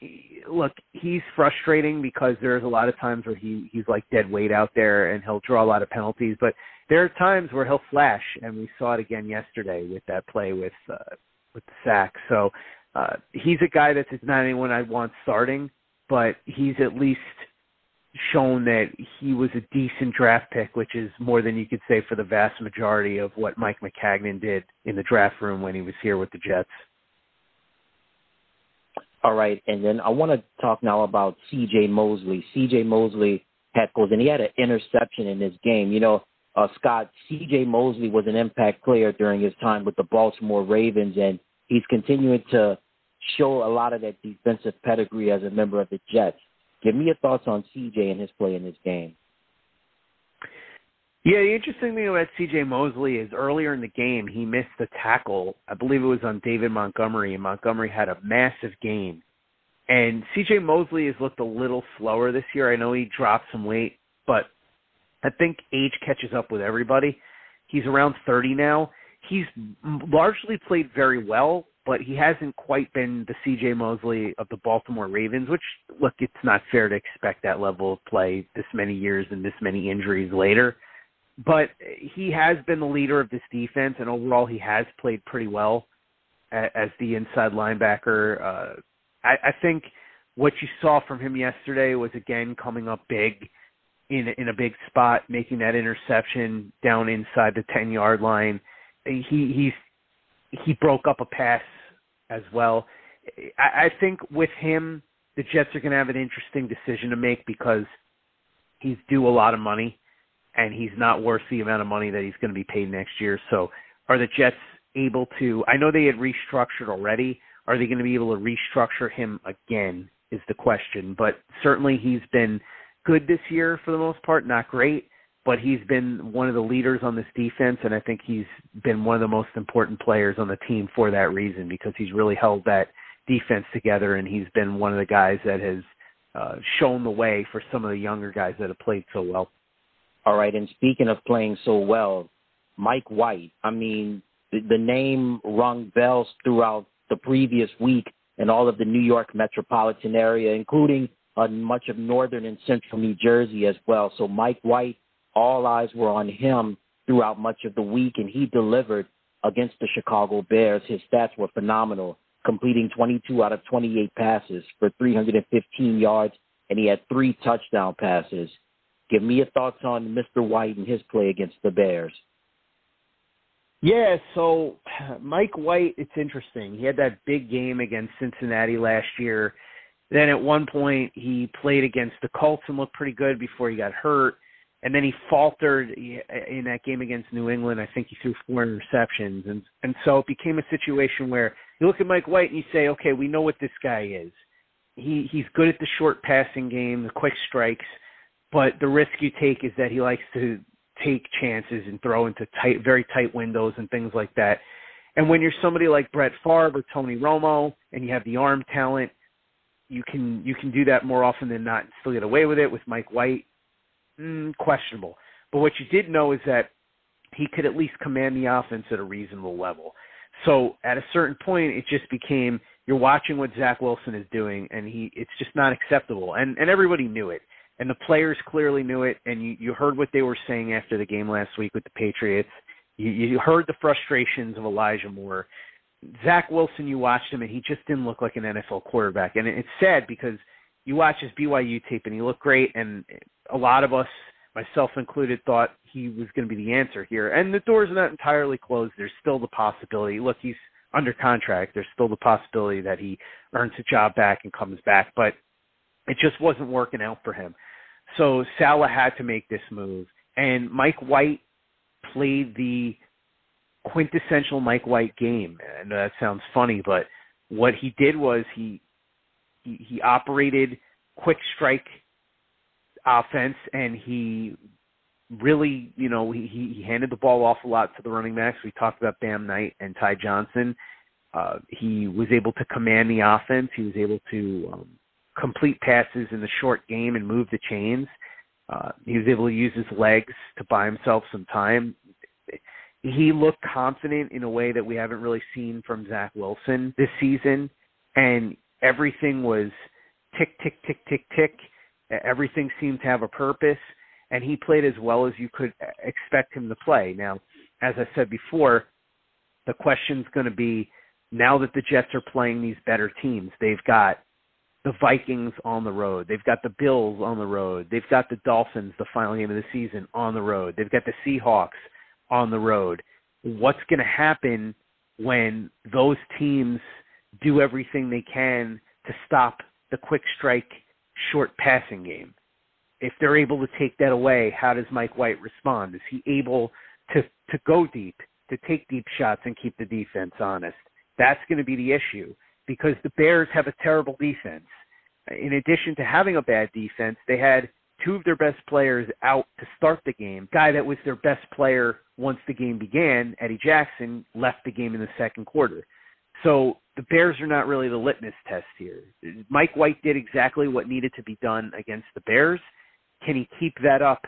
look, he's frustrating because there's a lot of times where he, he's like dead weight out there and he'll draw a lot of penalties. But there are times where he'll flash, and we saw it again yesterday with that play with uh, with the sack. So uh, he's a guy that's not anyone I'd want starting, but he's at least shown that he was a decent draft pick, which is more than you could say for the vast majority of what Mike Maccagnan did in the draft room when he was here with the Jets. All right, and then I want to talk now about C J Mosley. C J Mosley had goals, and he had an interception in this game. You know, uh, Scott, C J Mosley was an impact player during his time with the Baltimore Ravens, and he's continuing to show a lot of that defensive pedigree as a member of the Jets. Give me your thoughts on C J and his play in this game. Yeah, the interesting thing about C J Mosley is earlier in the game, he missed the tackle. I believe it was on David Montgomery, and Montgomery had a massive gain. And C J Mosley has looked a little slower this year. I know he dropped some weight, but I think age catches up with everybody. He's around thirty now. He's largely played very well, but he hasn't quite been the C J Mosley of the Baltimore Ravens, which, look, it's not fair to expect that level of play this many years and this many injuries later. But he has been the leader of this defense, and overall he has played pretty well as the inside linebacker. Uh, I, I think what you saw from him yesterday was, again, coming up big in, in a big spot, making that interception down inside the ten-yard line. He he's he broke up a pass as well. I, I think with him, the Jets are going to have an interesting decision to make because he's due a lot of money, and he's not worth the amount of money that he's going to be paid next year. So are the Jets able to – I know they had restructured already. Are they going to be able to restructure him again is the question. But certainly he's been good this year for the most part, not great, but he's been one of the leaders on this defense, and I think he's been one of the most important players on the team for that reason because he's really held that defense together, and he's been one of the guys that has uh, shown the way for some of the younger guys that have played so well. All right, and speaking of playing so well, Mike White, I mean, the, the name rung bells throughout the previous week in all of the New York metropolitan area, including uh, much of northern and central New Jersey as well. So Mike White, all eyes were on him throughout much of the week, and he delivered against the Chicago Bears. His stats were phenomenal, completing twenty-two out of twenty-eight passes for three hundred fifteen yards, and he had three touchdown passes. Give me your thoughts on Mister White and his play against the Bears. Yeah, so Mike White, it's interesting. He had that big game against Cincinnati last year. Then at one point he played against the Colts and looked pretty good before he got hurt. And then he faltered in that game against New England. I think he threw four interceptions. And, and so it became a situation where you look at Mike White and you say, okay, we know what this guy is. He He's good at the short passing game, the quick strikes. But the risk you take is that he likes to take chances and throw into tight, very tight windows and things like that. And when you're somebody like Brett Favre or Tony Romo and you have the arm talent, you can you can do that more often than not and still get away with it. With Mike White, mm, questionable. But what you did know is that he could at least command the offense at a reasonable level. So at a certain point, it just became you're watching what Zach Wilson is doing, and he it's just not acceptable. And and everybody knew it. And the players clearly knew it, and you, you heard what they were saying after the game last week with the Patriots. You, you heard the frustrations of Elijah Moore. Zach Wilson, you watched him, and he just didn't look like an N F L quarterback. And it's sad because you watch his B Y U tape, and he looked great, and a lot of us, myself included, thought he was going to be the answer here. And the door's not entirely closed. There's still the possibility. Look, he's under contract. There's still the possibility that he earns a job back and comes back. But it just wasn't working out for him. So Saleh had to make this move. And Mike White played the quintessential Mike White game. I know that sounds funny, but what he did was he he, he operated quick strike offense, and he really, you know, he, he handed the ball off a lot to the running backs. We talked about Bam Knight and Ty Johnson. Uh, he was able to command the offense. He was able to um, complete passes in the short game and move the chains. Uh, he was able to use his legs to buy himself some time. He looked confident in a way that we haven't really seen from Zach Wilson this season. And everything was tick, tick, tick, tick, tick. Everything seemed to have a purpose, and he played as well as you could expect him to play. Now, as I said before, the question's going to be, now that the Jets are playing these better teams, they've got the Vikings on the road. They've got the Bills on the road. They've got the Dolphins, the final game of the season, on the road. They've got the Seahawks on the road. What's going to happen when those teams do everything they can to stop the quick strike, short passing game? If they're able to take that away, how does Mike White respond? Is he able to, to go deep, to take deep shots and keep the defense honest? That's going to be the issue, because the Bears have a terrible defense. In addition to having a bad defense, they had two of their best players out to start the game. Guy that was their best player once the game began, Eddie Jackson, left the game in the second quarter. So the Bears are not really the litmus test here. Mike White did exactly what needed to be done against the Bears. Can he keep that up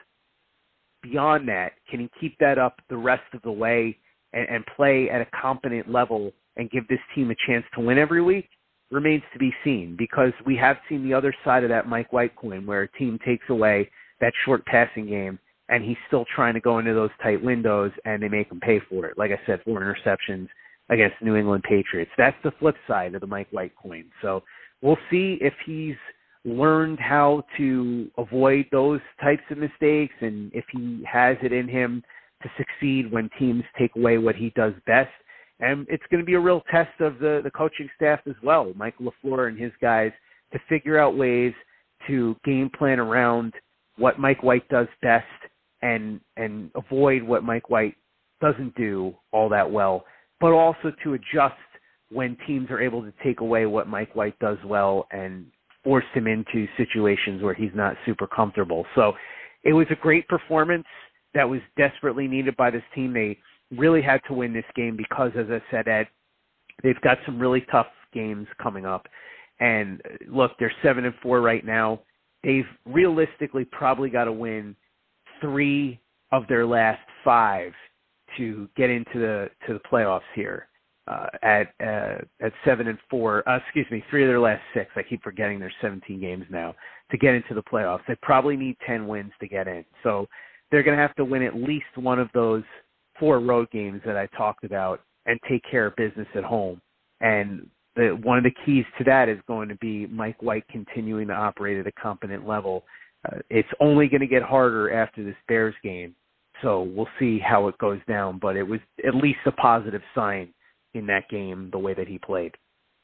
beyond that? Can he keep that up the rest of the way and, and play at a competent level and give this team a chance to win every week? Remains to be seen, because we have seen the other side of that Mike White coin, where a team takes away that short passing game and he's still trying to go into those tight windows and they make him pay for it. Like I said, four interceptions against the New England Patriots. That's the flip side of the Mike White coin. So we'll see if he's learned how to avoid those types of mistakes and if he has it in him to succeed when teams take away what he does best. And it's going to be a real test of the, the coaching staff as well, Michael LaFleur and his guys, to figure out ways to game plan around what Mike White does best and and avoid what Mike White doesn't do all that well, but also to adjust when teams are able to take away what Mike White does well and force him into situations where he's not super comfortable. So it was a great performance that was desperately needed by this team. They really had to win this game because, as I said, Ed, they've got some really tough games coming up. And look, they're seven and four right now. They've realistically probably got to win three of their last five to get into the to the playoffs here. Uh, at uh, at seven and four, uh, excuse me, three of their last six. I keep forgetting there's seventeen games now to get into the playoffs. They probably need ten wins to get in. So they're going to have to win at least one of those four road games that I talked about and take care of business at home. And the, one of the keys to that is going to be Mike White continuing to operate at a competent level. Uh, it's only going to get harder after this Bears game, so we'll see how it goes down. But it was at least a positive sign in that game, the way that he played.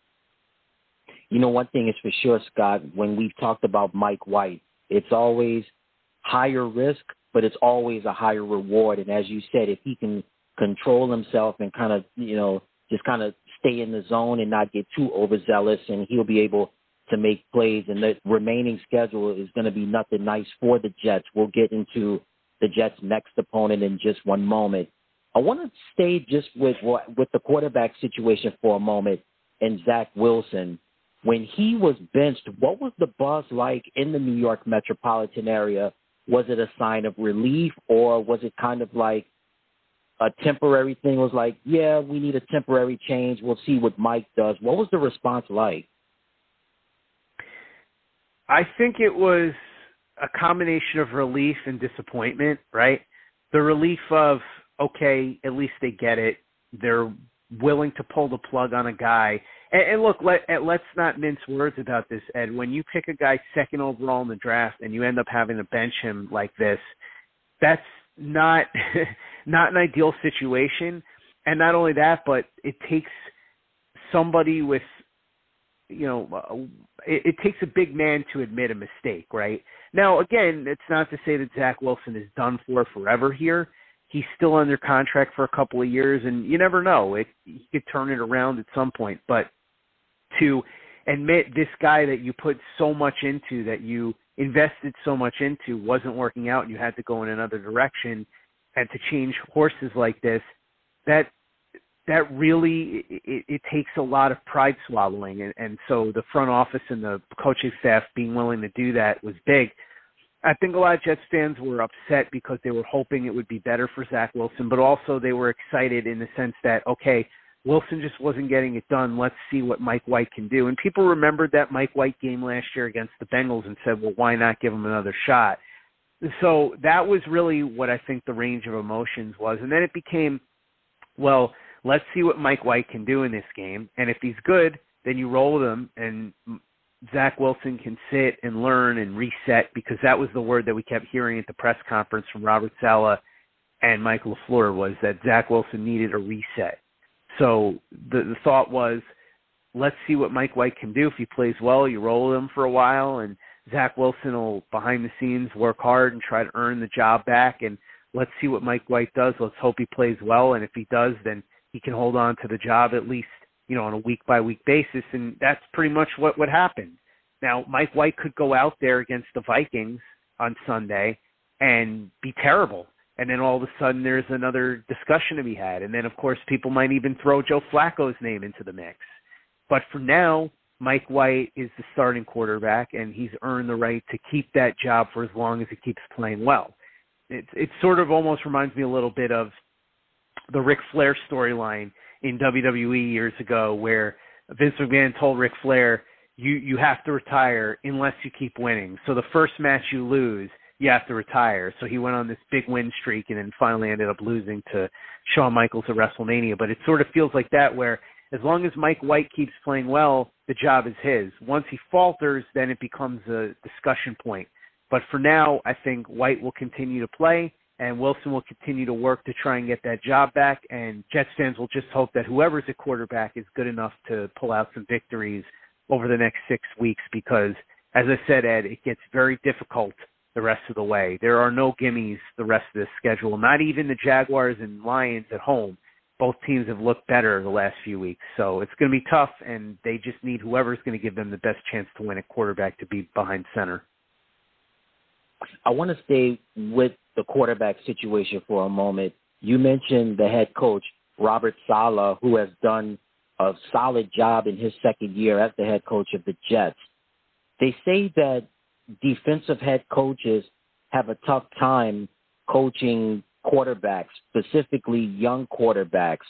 You know, one thing is for sure, Scott, when we've talked about Mike White, it's always higher risk, but it's always a higher reward. And as you said, if he can control himself and kind of, you know, just kind of stay in the zone and not get too overzealous, and he'll be able to make plays. And the remaining schedule is going to be nothing nice for the Jets. We'll get into the Jets' next opponent in just one moment. I want to stay just with with the quarterback situation for a moment and Zach Wilson. When he was benched, what was the buzz like in the New York metropolitan area? Was it a sign of relief, or was it kind of like a temporary thing? It was like, yeah, we need a temporary change. We'll see what Mike does. What was the response like? I think it was a combination of relief and disappointment, right? The relief of, okay, at least they get it. They're willing to pull the plug on a guy. And, and look, let, let's not mince words about this, Ed. When you pick a guy second overall in the draft and you end up having to bench him like this, that's not not an ideal situation. And not only that, but it takes somebody with, you know, it, it takes a big man to admit a mistake, right? Now, again, it's not to say that Zach Wilson is done for forever here. He's still under contract for a couple of years, and you never know. It, he could turn it around at some point. But to admit this guy that you put so much into, that you invested so much into, wasn't working out and you had to go in another direction, and to change horses like this, that that really, it, it takes a lot of pride swallowing. And, and so the front office and the coaching staff being willing to do that was big. I think a lot of Jets fans were upset because they were hoping it would be better for Zach Wilson, but also they were excited in the sense that, okay, Wilson just wasn't getting it done. Let's see what Mike White can do. And people remembered that Mike White game last year against the Bengals and said, well, why not give him another shot? So that was really what I think the range of emotions was. And then it became, well, let's see what Mike White can do in this game. And if he's good, then you roll with him, and Zach Wilson can sit and learn and reset, because that was the word that we kept hearing at the press conference from Robert Saleh and Mike LaFleur, was that Zach Wilson needed a reset. So the, the thought was, let's see what Mike White can do. If he plays well, you roll with him for a while, and Zach Wilson will, behind the scenes, work hard and try to earn the job back. And let's see what Mike White does. Let's hope he plays well. And if he does, then he can hold on to the job at least, you know, on a week-by-week basis. And that's pretty much what, what happened. Now, Mike White could go out there against the Vikings on Sunday and be terrible. And then all of a sudden there's another discussion to be had. And then, of course, people might even throw Joe Flacco's name into the mix. But for now, Mike White is the starting quarterback, and he's earned the right to keep that job for as long as he keeps playing well. It, it sort of almost reminds me a little bit of the Ric Flair storyline in W W E years ago, where Vince McMahon told Ric Flair, you, you have to retire unless you keep winning. So the first match you lose, you have to retire. So he went on this big win streak and then finally ended up losing to Shawn Michaels at WrestleMania. But it sort of feels like that, where as long as Mike White keeps playing well, the job is his. Once he falters, then it becomes a discussion point. But for now, I think White will continue to play, and Wilson will continue to work to try and get that job back. And Jets fans will just hope that whoever's at quarterback is good enough to pull out some victories over the next six weeks because, as I said, Ed, it gets very difficult the rest of the way. There are no gimmies the rest of the schedule, not even the Jaguars and Lions at home. Both teams have looked better the last few weeks. So it's going to be tough, and they just need whoever's going to give them the best chance to win at quarterback to be behind center. I want to stay with the quarterback situation for a moment. You mentioned the head coach, Robert Saleh, who has done a solid job in his second year as the head coach of the Jets. They say that defensive head coaches have a tough time coaching quarterbacks, specifically young quarterbacks.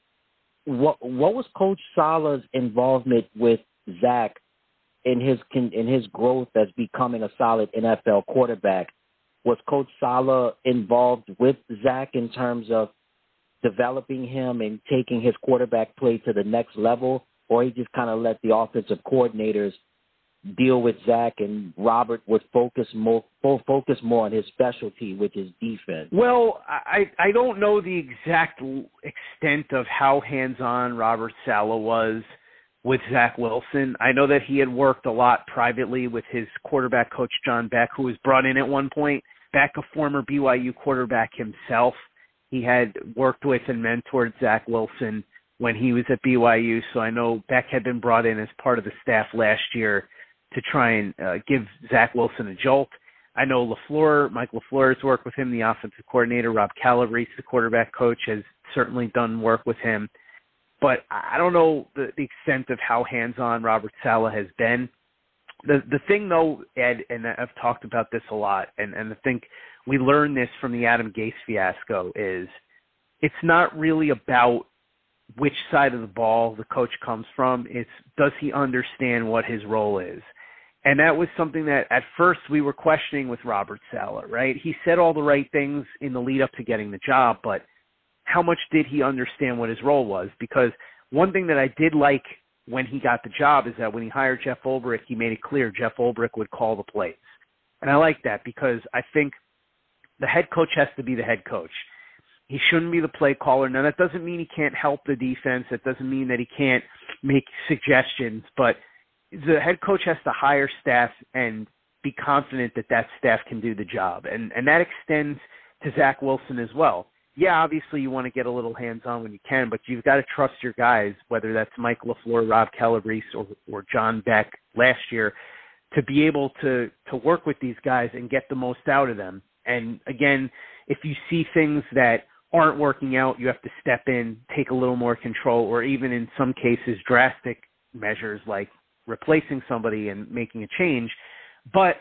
What what was Coach Saleh's involvement with Zach in his in his growth as becoming a solid N F L quarterback? Was Coach Saleh involved with Zach in terms of developing him and taking his quarterback play to the next level, or he just kind of let the offensive coordinators deal with Zach, and Robert would focus more focus more on his specialty, which is defense? Well, I, I don't know the exact extent of how hands-on Robert Saleh was with Zach Wilson. I know that he had worked a lot privately with his quarterback coach, John Beck, who was brought in at one point. Beck, a former B Y U quarterback himself. He had worked with and mentored Zach Wilson when he was at B Y U, so I know Beck had been brought in as part of the staff last year to try and uh, give Zach Wilson a jolt. I know LaFleur, Mike LaFleur has worked with him, the offensive coordinator. Rob Calabrese, the quarterback coach, has certainly done work with him. But I don't know the, the extent of how hands-on Robert Saleh has been. The the thing, though, Ed, and I've talked about this a lot, and, and I think we learned this from the Adam Gase fiasco, is it's not really about which side of the ball the coach comes from. It's does he understand what his role is? And that was something that at first we were questioning with Robert Saleh, right? He said all the right things in the lead up to getting the job, but how much did he understand what his role was? Because one thing that I did like when he got the job is that when he hired Jeff Ulbrich, he made it clear Jeff Ulbrich would call the plays. And I like that because I think the head coach has to be the head coach. He shouldn't be the play caller. Now, that doesn't mean he can't help the defense. That doesn't mean that he can't make suggestions, but the head coach has to hire staff and be confident that that staff can do the job. And and that extends to Zach Wilson as well. Yeah, obviously you want to get a little hands-on when you can, but you've got to trust your guys, whether that's Mike LaFleur, Rob Calabrese, or, or John Beck last year, to be able to, to work with these guys and get the most out of them. And again, if you see things that aren't working out, you have to step in, take a little more control, or even in some cases drastic measures like replacing somebody and making a change. But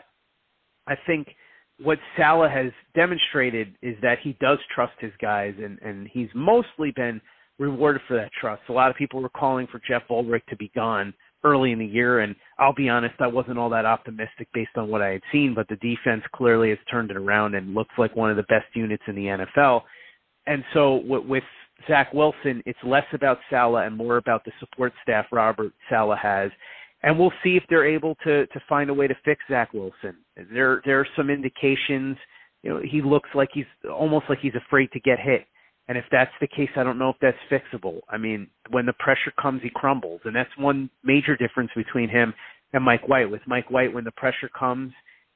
I think what Saleh has demonstrated is that he does trust his guys, and, and he's mostly been rewarded for that trust. A lot of people were calling for Jeff Ulbrich to be gone early in the year, and I'll be honest, I wasn't all that optimistic based on what I had seen, but the defense clearly has turned it around and looks like one of the best units in the N F L. And so with, with Zach Wilson, it's less about Saleh and more about the support staff Robert Saleh has. And we'll see if they're able to to find a way to fix Zach Wilson. There there are some indications, you know, he looks like he's almost like he's afraid to get hit. And if that's the case, I don't know if that's fixable. I mean, when the pressure comes, he crumbles. And that's one major difference between him and Mike White. With Mike White, when the pressure comes,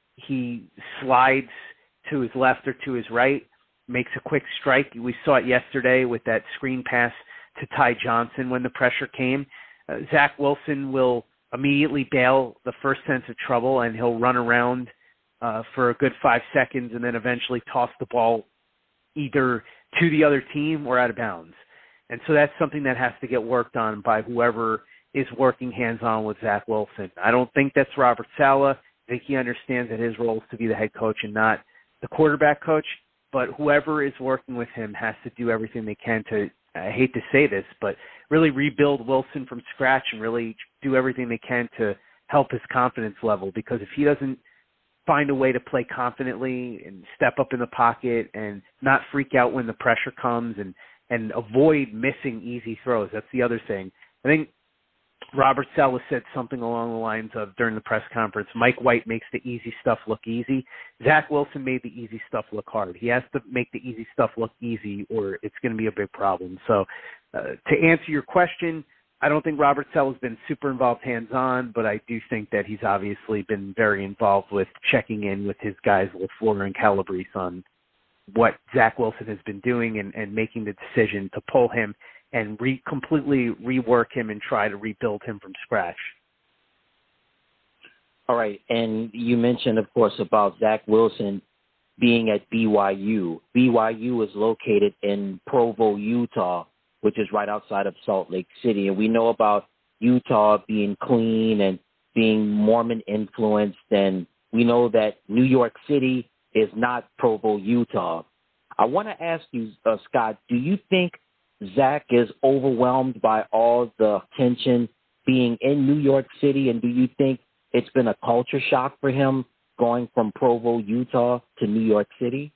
he slides to his left or to his right, makes a quick strike. We saw it yesterday with that screen pass to Ty Johnson when the pressure came. Uh, Zach Wilson will immediately bail the first sense of trouble, and he'll run around uh, for a good five seconds and then eventually toss the ball either to the other team or out of bounds. And so that's something that has to get worked on by whoever is working hands-on with Zach Wilson. I don't think that's Robert Saleh. I think he understands that his role is to be the head coach and not the quarterback coach. But whoever is working with him has to do everything they can to, I hate to say this, but really rebuild Wilson from scratch and really do everything they can to help his confidence level. Because if he doesn't find a way to play confidently and step up in the pocket and not freak out when the pressure comes and, and avoid missing easy throws. That's the other thing. I think Robert Saleh said something along the lines of, during the press conference, Mike White makes the easy stuff look easy. Zach Wilson made the easy stuff look hard. He has to make the easy stuff look easy or it's going to be a big problem. So uh, to answer your question, I don't think Robert Saleh has been super involved hands-on, but I do think that he's obviously been very involved with checking in with his guys, LaFleur and Calabrese, on what Zach Wilson has been doing and, and making the decision to pull him and re- completely rework him and try to rebuild him from scratch. All right, and you mentioned, of course, about Zach Wilson being at B Y U. B Y U is located in Provo, Utah, which is right outside of Salt Lake City. And we know about Utah being clean and being Mormon influenced. And we know that New York City is not Provo, Utah. I want to ask you, uh, Scott, do you think Zach is overwhelmed by all the attention being in New York City? And do you think it's been a culture shock for him going from Provo, Utah to New York City?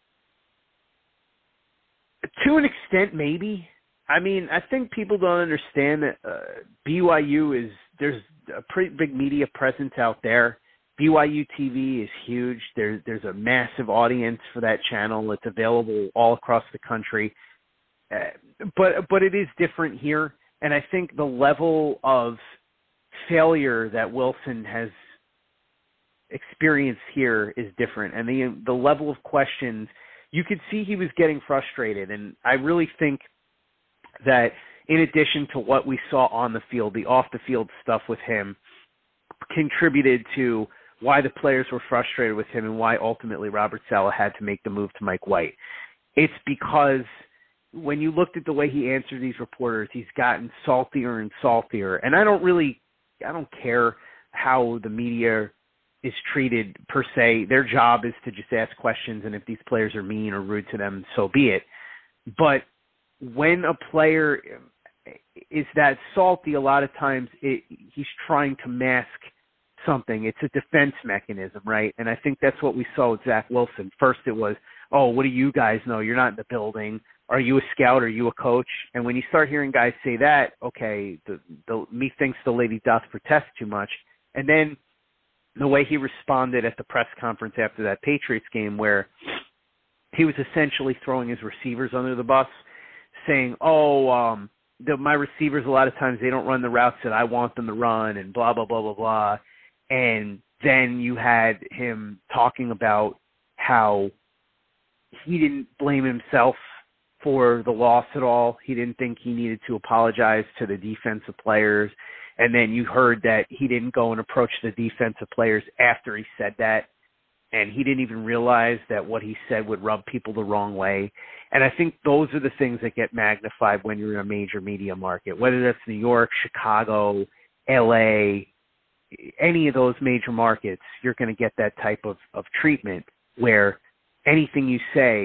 To an extent, maybe. I mean, I think people don't understand that uh, B Y U is, there's a pretty big media presence out there. B Y U T V is huge. There's, there's a massive audience for that channel. It's available all across the country. Uh, but but it is different here. And I think the level of failure that Wilson has experienced here is different. And the the level of questions, you could see he was getting frustrated. And I really think that in addition to what we saw on the field, the off-the-field stuff with him contributed to why the players were frustrated with him and why ultimately Robert Saleh had to make the move to Mike White. It's because when you looked at the way he answered these reporters, he's gotten saltier and saltier. And I don't really, I don't care how the media is treated per se. Their job is to just ask questions, and if these players are mean or rude to them, so be it. But when a player is that salty, a lot of times it, he's trying to mask something. It's a defense mechanism, right? And I think that's what we saw with Zach Wilson. First it was, oh, what do you guys know? You're not in the building. Are you a scout? Are you a coach? And when you start hearing guys say that, okay, the, the methinks the lady doth protest too much. And then the way he responded at the press conference after that Patriots game, where he was essentially throwing his receivers under the bus, saying, oh, um, the, my receivers, a lot of times they don't run the routes that I want them to run, and blah, blah, blah, blah, blah. And then you had him talking about how he didn't blame himself for the loss at all. He didn't think he needed to apologize to the defensive players. And then you heard that he didn't go and approach the defensive players after he said that. And he didn't even realize that what he said would rub people the wrong way. And I think those are the things that get magnified when you're in a major media market, whether that's New York, Chicago, L A, any of those major markets. You're going to get that type of, of treatment where anything you say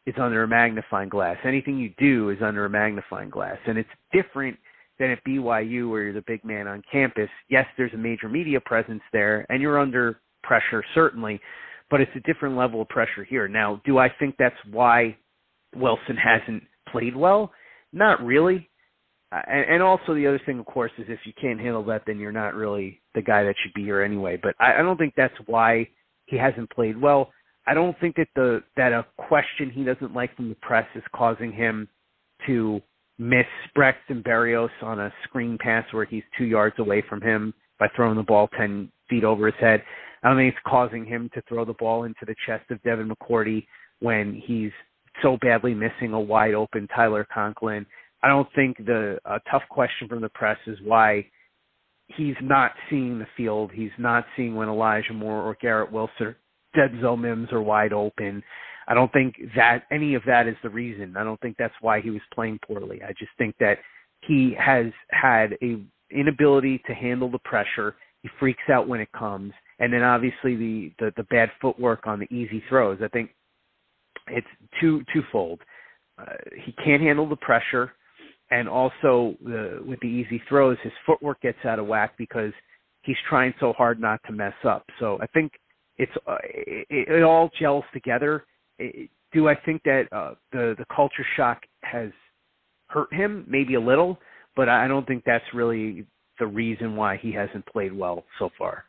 is under a magnifying glass. Anything you do is under a magnifying glass. And it's different than at B Y U where you're the big man on campus. Yes, there's a major media presence there, and you're under pressure, certainly, but it's a different level of pressure here. Now, do I think that's why Wilson hasn't played well? Not really. Uh, and, and also the other thing, of course, is if you can't handle that, then you're not really the guy that should be here anyway. But I, I don't think that's why he hasn't played well. I don't think that the that a question he doesn't like from the press is causing him to miss Braxton Berrios on a screen pass where he's two yards away from him by throwing the ball ten feet over his head. I don't think it's causing him to throw the ball into the chest of Devin McCourty when he's so badly missing a wide open Tyler Conklin. I don't think the a tough question from the press is why he's not seeing the field. He's not seeing when Elijah Moore or Garrett Wilson, Denzel Mims are wide open. I don't think that any of that is the reason. I don't think that's why he was playing poorly. I just think that he has had a inability to handle the pressure. He freaks out when it comes. And then obviously the, the, the bad footwork on the easy throws. I think it's two twofold. Uh, he can't handle the pressure. And also the, with the easy throws, his footwork gets out of whack because he's trying so hard not to mess up. So I think it's uh, it, it all gels together. It, do I think that uh, the, the culture shock has hurt him? Maybe a little, but I don't think that's really the reason why he hasn't played well so far.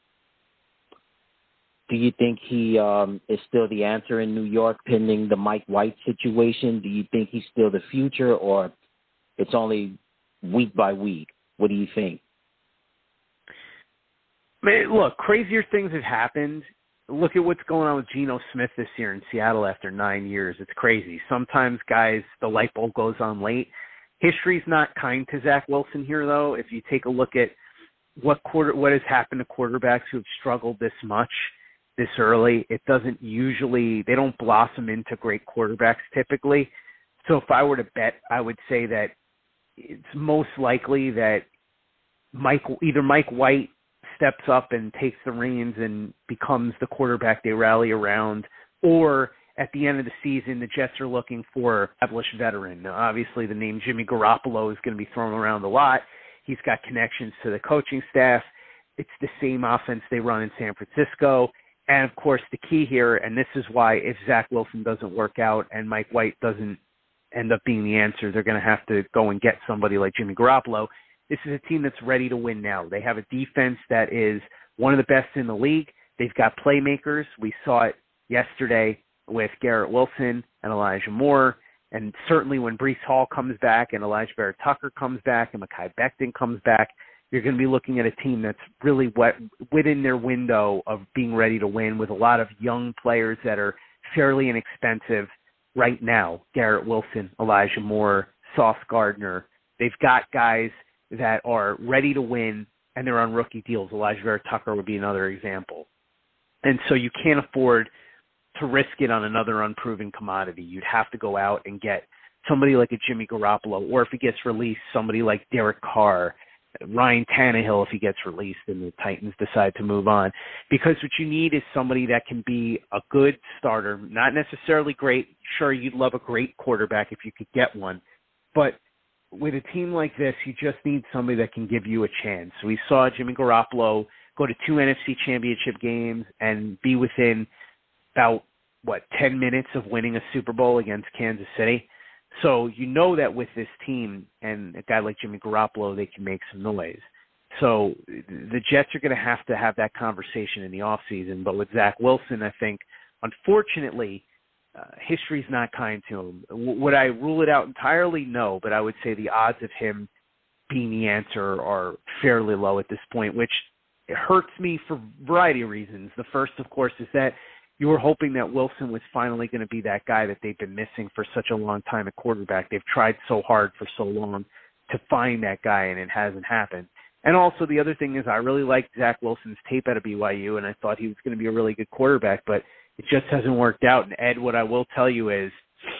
Do you think he um, is still the answer in New York pending the Mike White situation? Do you think he's still the future, or it's only week by week? What do you think? Man, look, crazier things have happened. Look at what's going on with Geno Smith this year in Seattle after nine years. It's crazy. Sometimes, guys, the light bulb goes on late. History's not kind to Zach Wilson here, though. If you take a look at what quarter, what has happened to quarterbacks who have struggled this much this early, it doesn't usually, they don't blossom into great quarterbacks typically. So if I were to bet, I would say that it's most likely that Mike, either Mike White steps up and takes the reins and becomes the quarterback they rally around, or at the end of the season, the Jets are looking for an established veteran. Now, obviously, the name Jimmy Garoppolo is going to be thrown around a lot. He's got connections to the coaching staff. It's the same offense they run in San Francisco. And, of course, the key here, and this is why if Zach Wilson doesn't work out and Mike White doesn't end up being the answer, they're going to have to go and get somebody like Jimmy Garoppolo. This is a team that's ready to win now. They have a defense that is one of the best in the league. They've got playmakers. We saw it yesterday with Garrett Wilson and Elijah Moore. And certainly when Breece Hall comes back and Elijah Vera-Tucker comes back and Mekhi Becton comes back, you're going to be looking at a team that's really wet, within their window of being ready to win with a lot of young players that are fairly inexpensive right now. Garrett Wilson, Elijah Moore, Sauce Gardner. They've got guys that are ready to win, and they're on rookie deals. Elijah Vera-Tucker would be another example. And so you can't afford to risk it on another unproven commodity. You'd have to go out and get somebody like a Jimmy Garoppolo, or if he gets released, somebody like Derek Carr, Ryan Tannehill if he gets released and the Titans decide to move on. Because what you need is somebody that can be a good starter, not necessarily great. Sure, you'd love a great quarterback if you could get one. But with a team like this, you just need somebody that can give you a chance. We saw Jimmy Garoppolo go to two N F C championship games and be within about, what, ten minutes of winning a Super Bowl against Kansas City. So you know that with this team and a guy like Jimmy Garoppolo, they can make some noise. So the Jets are going to have to have that conversation in the offseason. But with Zach Wilson, I think, unfortunately, uh, history's not kind to him. W- would I rule it out entirely? No, but I would say the odds of him being the answer are fairly low at this point, which it hurts me for a variety of reasons. The first, of course, is that you were hoping that Wilson was finally going to be that guy that they've been missing for such a long time at quarterback. They've tried so hard for so long to find that guy, and it hasn't happened. And also the other thing is I really liked Zach Wilson's tape out of B Y U, and I thought he was going to be a really good quarterback, but it just hasn't worked out. And, Ed, what I will tell you is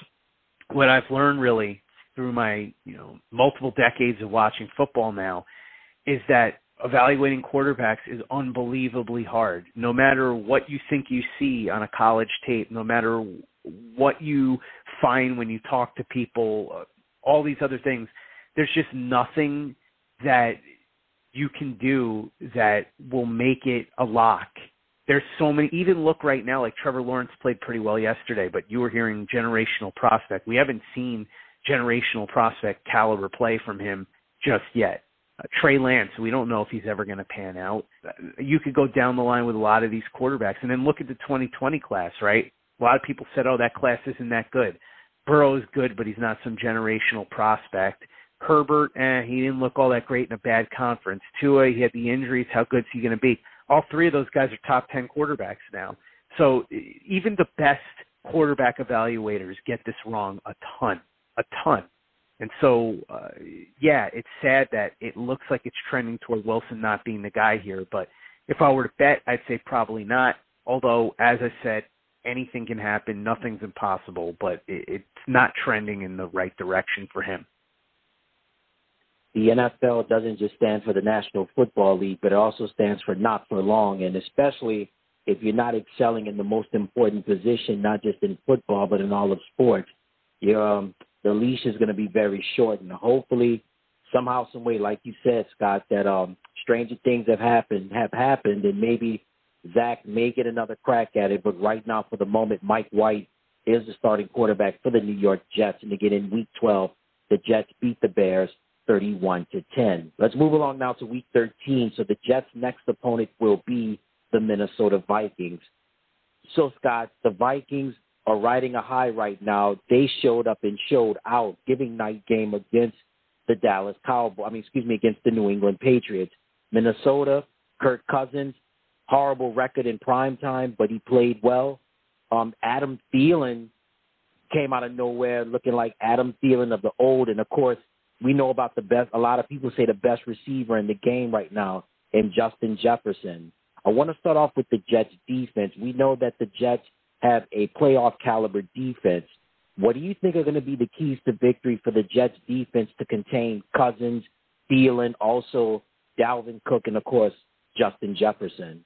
what I've learned really through my, you know, multiple decades of watching football now is that evaluating quarterbacks is unbelievably hard. No matter what you think you see on a college tape, no matter what you find when you talk to people, uh, all these other things, there's just nothing that you can do that will make it a lock. There's so many, even look right now, like Trevor Lawrence played pretty well yesterday, but you were hearing generational prospect. We haven't seen generational prospect caliber play from him just yet. Uh, Trey Lance, we don't know if he's ever going to pan out. Uh, you could go down the line with a lot of these quarterbacks. And then look at the twenty twenty class, right? A lot of people said, oh, that class isn't that good. Burrow's good, but he's not some generational prospect. Herbert, eh, he didn't look all that great in a bad conference. Tua, he had the injuries. How good is he going to be? All three of those guys are top ten quarterbacks now. So even the best quarterback evaluators get this wrong a ton, a ton. And so, uh, yeah, it's sad that it looks like it's trending toward Wilson not being the guy here. But if I were to bet, I'd say probably not. Although, as I said, anything can happen. Nothing's impossible. But it, it's not trending in the right direction for him. The N F L doesn't just stand for the National Football League, but it also stands for not for long. And especially if you're not excelling in the most important position, not just in football, but in all of sports, you're, um, the leash is going to be very short. And hopefully, somehow, some way, like you said, Scott, that um, stranger things have happened, have happened, and maybe Zach may get another crack at it. But right now, for the moment, Mike White is the starting quarterback for the New York Jets. And again, in Week twelve, the Jets beat the Bears thirty-one to ten. Let's move along now to Week thirteen. So the Jets' next opponent will be the Minnesota Vikings. So, Scott, the Vikings are riding a high right now. They showed up and showed out, giving night game against the Dallas Cowboys. I mean, excuse me, against the New England Patriots. Minnesota, Kirk Cousins, horrible record in prime time, but he played well. Um, Adam Thielen came out of nowhere looking like Adam Thielen of the old, and of course, we know about the best, a lot of people say the best receiver in the game right now in Justin Jefferson. I want to start off with the Jets defense. We know that the Jets have a playoff caliber defense. What do you think are going to be the keys to victory for the Jets defense to contain Cousins, Thielen, also Dalvin Cook, and of course, Justin Jefferson?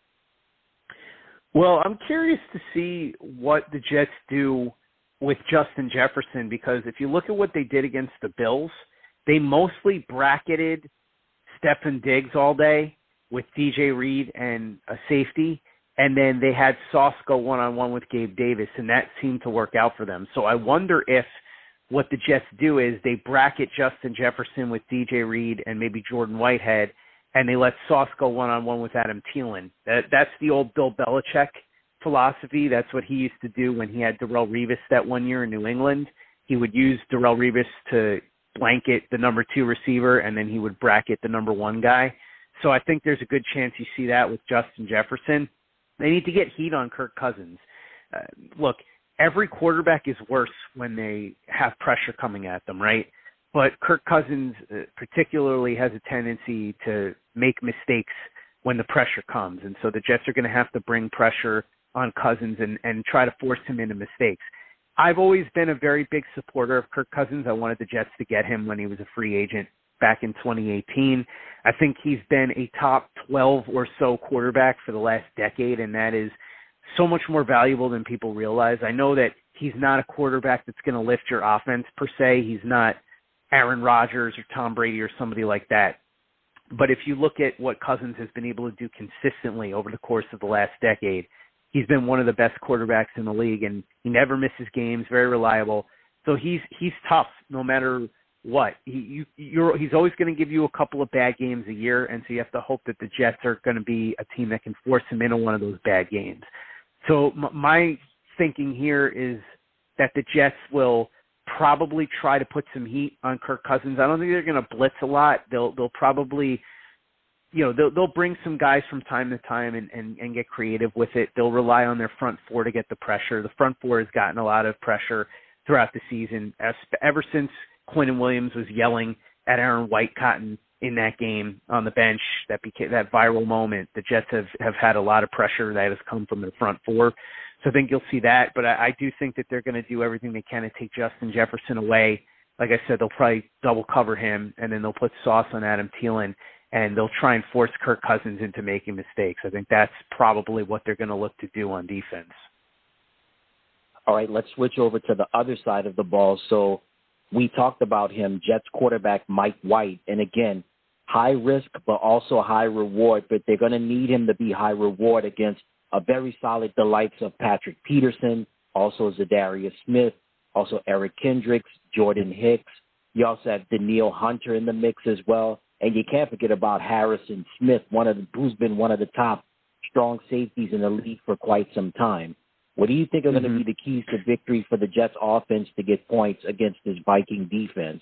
Well, I'm curious to see what the Jets do with Justin Jefferson, because if you look at what they did against the Bills, they mostly bracketed Stefon Diggs all day with D J Reed and a safety, and then they had Sauce go one-on-one with Gabe Davis, and that seemed to work out for them. So I wonder if what the Jets do is they bracket Justin Jefferson with D J Reed and maybe Jordan Whitehead, and they let Sauce go one-on-one with Adam Thielen. That, that's the old Bill Belichick philosophy. That's what he used to do when he had Darrelle Revis that one year in New England. He would use Darrelle Revis to blanket the number two receiver, and then he would bracket the number one guy. So I think there's a good chance you see that with Justin Jefferson. They need to get heat on Kirk Cousins. Uh, look, every quarterback is worse when they have pressure coming at them, right? But Kirk Cousins uh, particularly has a tendency to make mistakes when the pressure comes. And so the Jets are going to have to bring pressure on Cousins and, and try to force him into mistakes. I've always been a very big supporter of Kirk Cousins. I wanted the Jets to get him when he was a free agent back in twenty eighteen. I think he's been a top twelve or so quarterback for the last decade, and that is so much more valuable than people realize. I know that he's not a quarterback that's going to lift your offense per se. He's not Aaron Rodgers or Tom Brady or somebody like that. But if you look at what Cousins has been able to do consistently over the course of the last decade, he's been one of the best quarterbacks in the league, and he never misses games, very reliable. So he's he's tough no matter what. He you, you're, he's always going to give you a couple of bad games a year, and so you have to hope that the Jets are going to be a team that can force him into one of those bad games. So m- my thinking here is that the Jets will probably try to put some heat on Kirk Cousins. I don't think they're going to blitz a lot. They'll they'll probably you know, they'll, they'll bring some guys from time to time and, and, and get creative with it. They'll rely on their front four to get the pressure. The front four has gotten a lot of pressure throughout the season. As, ever since Quentin Williams was yelling at Aaron Whitecotton in that game on the bench, that became that viral moment, the Jets have, have had a lot of pressure that has come from their front four. So I think you'll see that. But I, I do think that they're going to do everything they can to take Justin Jefferson away. Like I said, they'll probably double cover him, and then they'll put Sauce on Adam Thielen. and they'll try and force Kirk Cousins into making mistakes. I think that's probably what they're going to look to do on defense. All right, let's switch over to the other side of the ball. So we talked about him, Jets quarterback Mike White. And again, high risk, but also high reward. But they're going to need him to be high reward against a very solid, the likes of Patrick Peterson, also Zadarius Smith, also Eric Kendricks, Jordan Hicks. You also have Danielle Hunter in the mix as well. And you can't forget about Harrison Smith, one of the, who's been one of the top strong safeties in the league for quite some time. What do you think are going mm-hmm. to be the keys to victory for the Jets offense to get points against this Viking defense?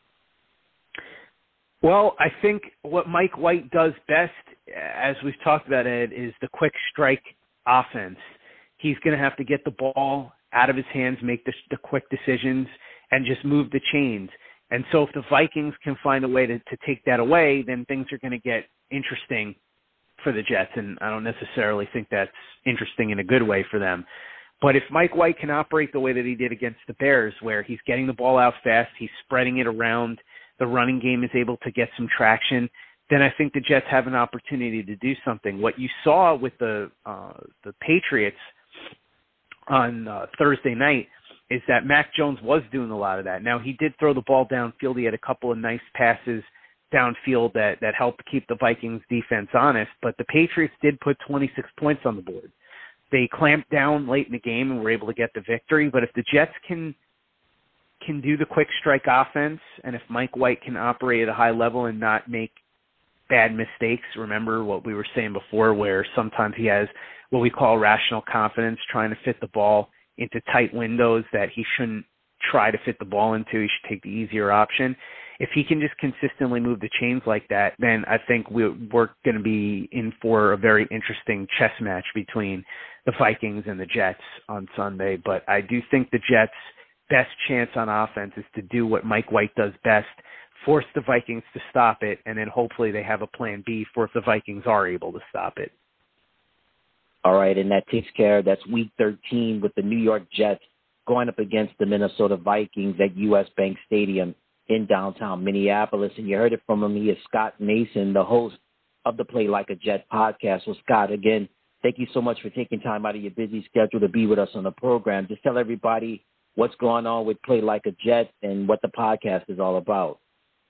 Well, I think what Mike White does best, as we've talked about, Ed, is the quick strike offense. He's going to have to get the ball out of his hands, make the, the quick decisions, and just move the chains. And so if the Vikings can find a way to, to take that away, then things are going to get interesting for the Jets, and I don't necessarily think that's interesting in a good way for them. But if Mike White can operate the way that he did against the Bears, where he's getting the ball out fast, he's spreading it around, the running game is able to get some traction, then I think the Jets have an opportunity to do something. What you saw with the uh, the Patriots on uh, Thursday night is that Mac Jones was doing a lot of that. Now, he did throw the ball downfield. He had a couple of nice passes downfield that, that helped keep the Vikings defense honest, but the Patriots did put twenty-six points on the board. They clamped down late in the game and were able to get the victory, but if the Jets can can do the quick strike offense, and if Mike White can operate at a high level and not make bad mistakes, remember what we were saying before, where sometimes he has what we call rational confidence, trying to fit the ball into tight windows that he shouldn't try to fit the ball into. He should take the easier option. If he can just consistently move the chains like that, then I think we're, we're going to be in for a very interesting chess match between the Vikings and the Jets on Sunday. But I do think the Jets' best chance on offense is to do what Mike White does best, force the Vikings to stop it, and then hopefully they have a plan B for if the Vikings are able to stop it. All right, and that takes care of, that's week thirteen with the New York Jets going up against the Minnesota Vikings at U S Bank Stadium in downtown Minneapolis. And you heard it from him. He is Scott Mason, the host of the Play Like a Jet podcast. So, Scott, again, thank you so much for taking time out of your busy schedule to be with us on the program. Just tell everybody what's going on with Play Like a Jet and what the podcast is all about.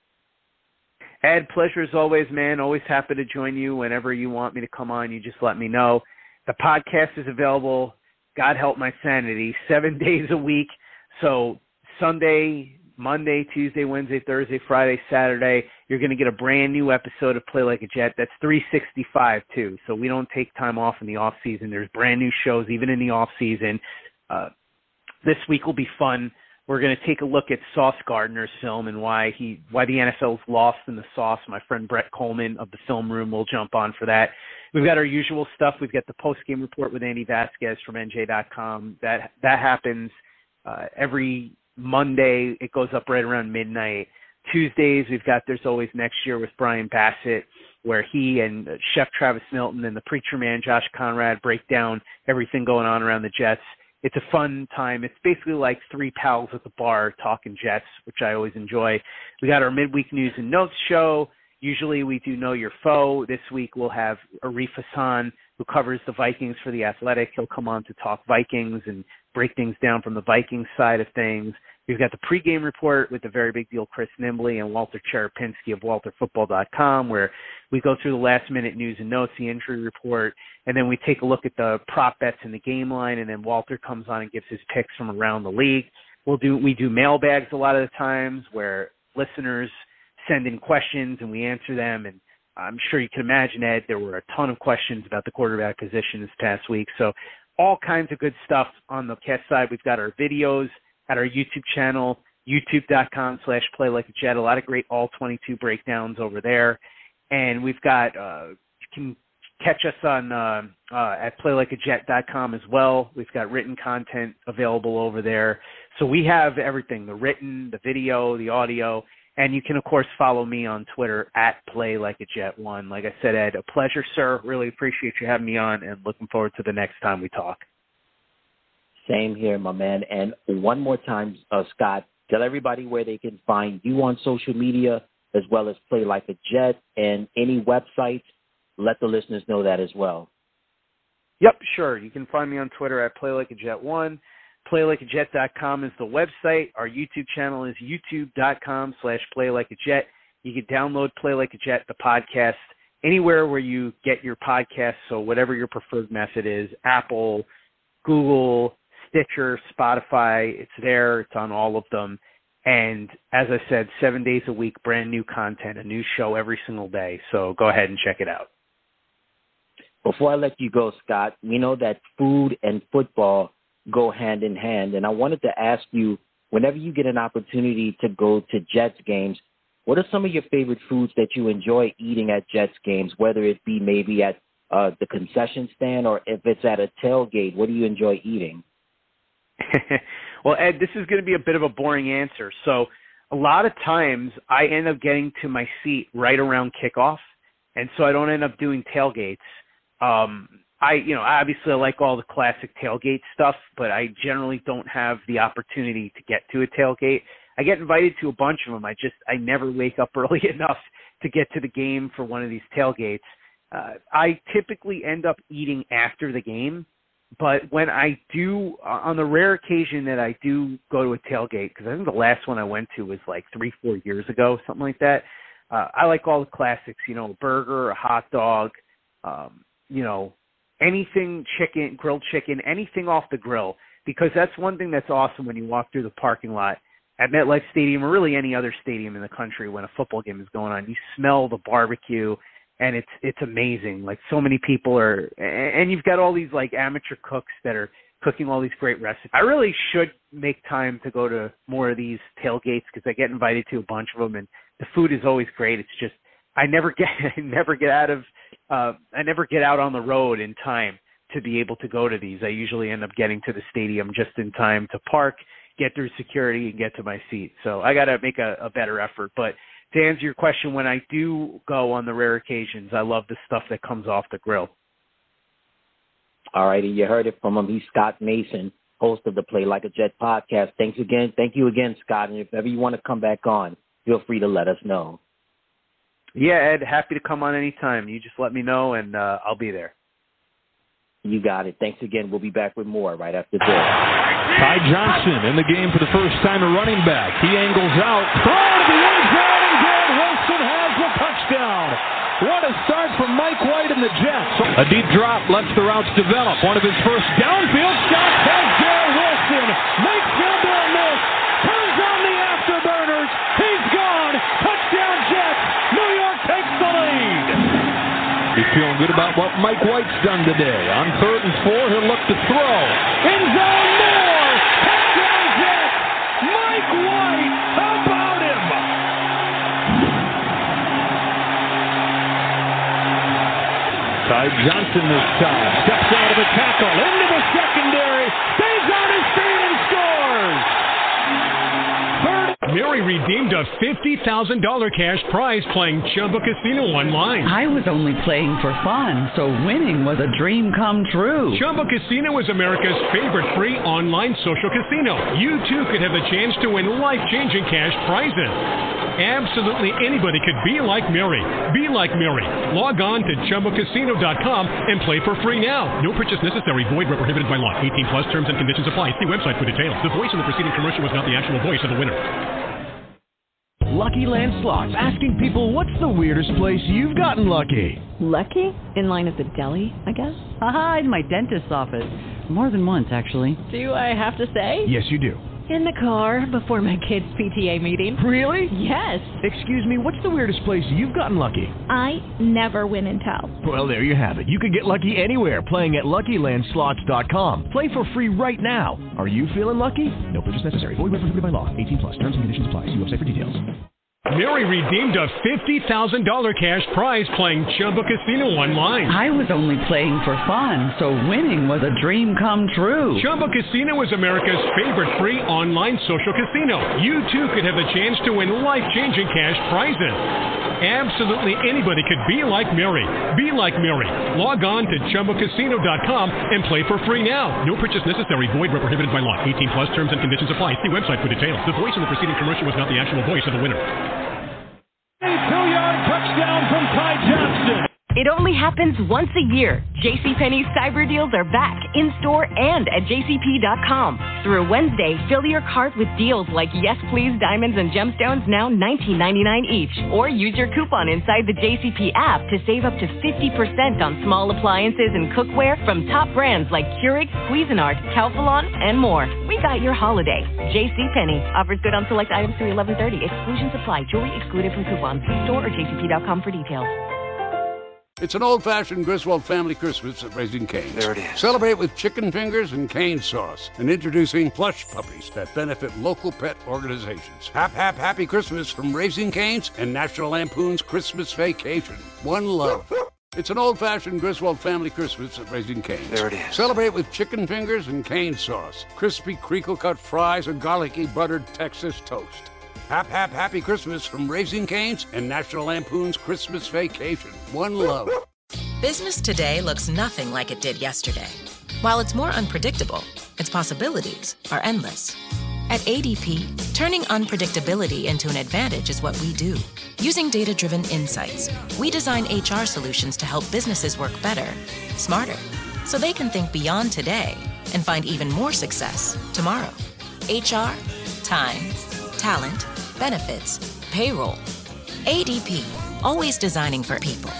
Ed, pleasure as always, man. Always happy to join you whenever you want me to come on. You just let me know. The podcast is available, God help my sanity, seven days a week. So Sunday, Monday, Tuesday, Wednesday, Thursday, Friday, Saturday, you're going to get a brand new episode of Play Like a Jet. That's three sixty-five too. So we don't take time off in the off season. There's brand new shows even in the off season. Uh, this week will be fun. We're going to take a look at Sauce Gardner's film and why he, why the N F L's lost in the sauce. My friend Brett Coleman of the Film Room will jump on for that. We've got our usual stuff. We've got the post-game report with Andy Vasquez from N J dot com. That that happens uh, every Monday. It goes up right around midnight. Tuesdays, we've got There's Always Next Year with Brian Bassett, where he and uh, Chef Travis Milton and the Preacher Man Josh Conrad break down everything going on around the Jets. It's a fun time. It's basically like three pals at the bar talking Jets, which I always enjoy. We got our midweek news and notes show. Usually we do Know Your Foe. This week we'll have Arif Hassan, who covers the Vikings for The Athletic. He'll come on to talk Vikings and break things down from the Vikings side of things. We've got the pregame report with the Very Big Deal Chris Nimbley and Walter Cherepinski of Walter Football dot com, where we go through the last-minute news and notes, the injury report, and then we take a look at the prop bets in the game line, and then Walter comes on and gives his picks from around the league. We'll do we do mailbags a lot of the times where listeners send in questions and we answer them, and I'm sure you can imagine, Ed, there were a ton of questions about the quarterback position this past week, so all kinds of good stuff on the cast side. We've got our videos at our YouTube channel, youtube.com slash play like a jet. A lot of great all twenty-two breakdowns over there. And we've got, uh, you can catch us on uh, uh, at play like a jet dot com as well. We've got written content available over there. So we have everything, the written, the video, the audio. And you can, of course, follow me on Twitter at play like a jet one. Like I said, Ed, a pleasure, sir. Really appreciate you having me on and looking forward to the next time we talk. Same here, my man. And one more time, uh, Scott, tell everybody where they can find you on social media as well as Play Like a Jet, and any websites. Let the listeners know that as well. Yep, sure. You can find me on Twitter at Play Like a Jet one. play like a jet dot com is the website. Our YouTube channel is youtube.com slash Play Like a Jet. You can download Play Like a Jet, the podcast, anywhere where you get your podcasts. So whatever your preferred method is, Apple, Google, Stitcher, Spotify, it's there. It's on all of them. And as I said, seven days a week, brand new content, a new show every single day. So go ahead and check it out. Before I let you go, Scott, we know that food and football go hand in hand. And I wanted to ask you, whenever you get an opportunity to go to Jets games, what are some of your favorite foods that you enjoy eating at Jets games, whether it be maybe at uh, the concession stand or if it's at a tailgate? What do you enjoy eating? Well, Ed, this is going to be a bit of a boring answer. So a lot of times I end up getting to my seat right around kickoff, and so I don't end up doing tailgates. Um, I, you know, obviously I like all the classic tailgate stuff, but I generally don't have the opportunity to get to a tailgate. I get invited to a bunch of them. I just, I never wake up early enough to get to the game for one of these tailgates. Uh, I typically end up eating after the game. But when I do, on the rare occasion that I do go to a tailgate, because I think the last one I went to was like three, four years ago, something like that, uh, I like all the classics, you know, a burger, a hot dog, um, you know, anything chicken, grilled chicken, anything off the grill, because that's one thing that's awesome when you walk through the parking lot at MetLife Stadium or really any other stadium in the country when a football game is going on. You smell the barbecue. And it's it's amazing. Like so many people are, and you've got all these like amateur cooks that are cooking all these great recipes. I really should make time to go to more of these tailgates because I get invited to a bunch of them, and the food is always great. It's just I never get I never get out of uh, I never get out on the road in time to be able to go to these. I usually end up getting to the stadium just in time to park, get through security, and get to my seat. So I got to make a, a better effort, but. To answer your question, when I do go on the rare occasions, I love the stuff that comes off the grill. All righty, you heard it from him. He's Scott Mason, host of the Play Like a Jet podcast. Thanks again. Thank you again, Scott. And if ever you want to come back on, feel free to let us know. Yeah, Ed, happy to come on anytime. You just let me know, and uh, I'll be there. You got it. Thanks again. We'll be back with more right after this. Ty Johnson in the game for the first time, a running back. He angles out. Throw to the end zone. Wilson has the touchdown. What a start from Mike White and the Jets. A deep drop lets the routes develop. One of his first downfield shots has Garrett Wilson. Makes field goal miss. Turns on the afterburners. He's gone. Touchdown Jets. New York takes the lead. He's feeling good about what Mike White's done today. On third and four, he'll look to throw. End zone more. Touchdown Jets. Mike White. How about him? Ty Johnson this time. Steps out of the tackle. Into the secondary. Stays on his feet and scores. Third. Mary redeemed a fifty thousand dollars cash prize playing Chumba Casino online. I was only playing for fun, so winning was a dream come true. Chumba Casino is America's favorite free online social casino. You, too, could have the chance to win life-changing cash prizes. Absolutely anybody could be like Mary. Be like Mary. Log on to Chumba Casino dot com and play for free now. No purchase necessary. Void where prohibited by law. eighteen plus terms and conditions apply. See website for details. The voice in the preceding commercial was not the actual voice of the winner. Lucky Land Slots, asking people, what's the weirdest place you've gotten lucky? Lucky? In line at the deli, I guess? Aha, in my dentist's office. More than once, actually. Do I have to say? Yes, you do. In the car before my kids' P T A meeting. Really? Yes. Excuse me, what's the weirdest place you've gotten lucky? I never win and tell. Well, there you have it. You can get lucky anywhere, playing at Lucky Land Slots dot com. Play for free right now. Are you feeling lucky? No purchase necessary. Void where prohibited by law. eighteen plus. Terms and conditions apply. See website for details. Mary redeemed a fifty thousand dollars cash prize playing Chumba Casino online. I was only playing for fun, so winning was a dream come true. Chumba Casino is America's favorite free online social casino. You, too, could have the chance to win life-changing cash prizes. Absolutely anybody could be like Mary. Be like Mary. Log on to Chumba Casino dot com and play for free now. No purchase necessary. Void where prohibited by law. eighteen plus terms and conditions apply. See website for details. The voice in the preceding commercial was not the actual voice of the winner. It only happens once a year. JCPenney's cyber deals are back, in-store and at J C P dot com. Through Wednesday, fill your cart with deals like Yes Please diamonds and gemstones, now nineteen ninety-nine each. Or use your coupon inside the J C P app to save up to fifty percent on small appliances and cookware from top brands like Keurig, Cuisinart, Calphalon, and more. We got your holiday. JCPenney offers good on select items through eleven thirty. Exclusions apply. Jewelry excluded from coupons. See store or J C P dot com for details. It's an old-fashioned Griswold family Christmas at Raising Cane's. There it is. Celebrate with chicken fingers and cane sauce. And introducing plush puppies that benefit local pet organizations. Hap, hap, happy Christmas from Raising Cane's and National Lampoon's Christmas Vacation. One love. It's an old-fashioned Griswold family Christmas at Raising Cane's. There it is. Celebrate with chicken fingers and cane sauce. Crispy crinkle-cut fries and garlicky buttered Texas toast. Hap, hap, happy Christmas from Raising Cane's and National Lampoon's Christmas Vacation. One love. Business today looks nothing like it did yesterday. While it's more unpredictable, its possibilities are endless. At A D P, turning unpredictability into an advantage is what we do. Using data-driven insights, we design H R solutions to help businesses work better, smarter, so they can think beyond today and find even more success tomorrow. H R, time, talent, benefits, payroll. A D P, always designing for people.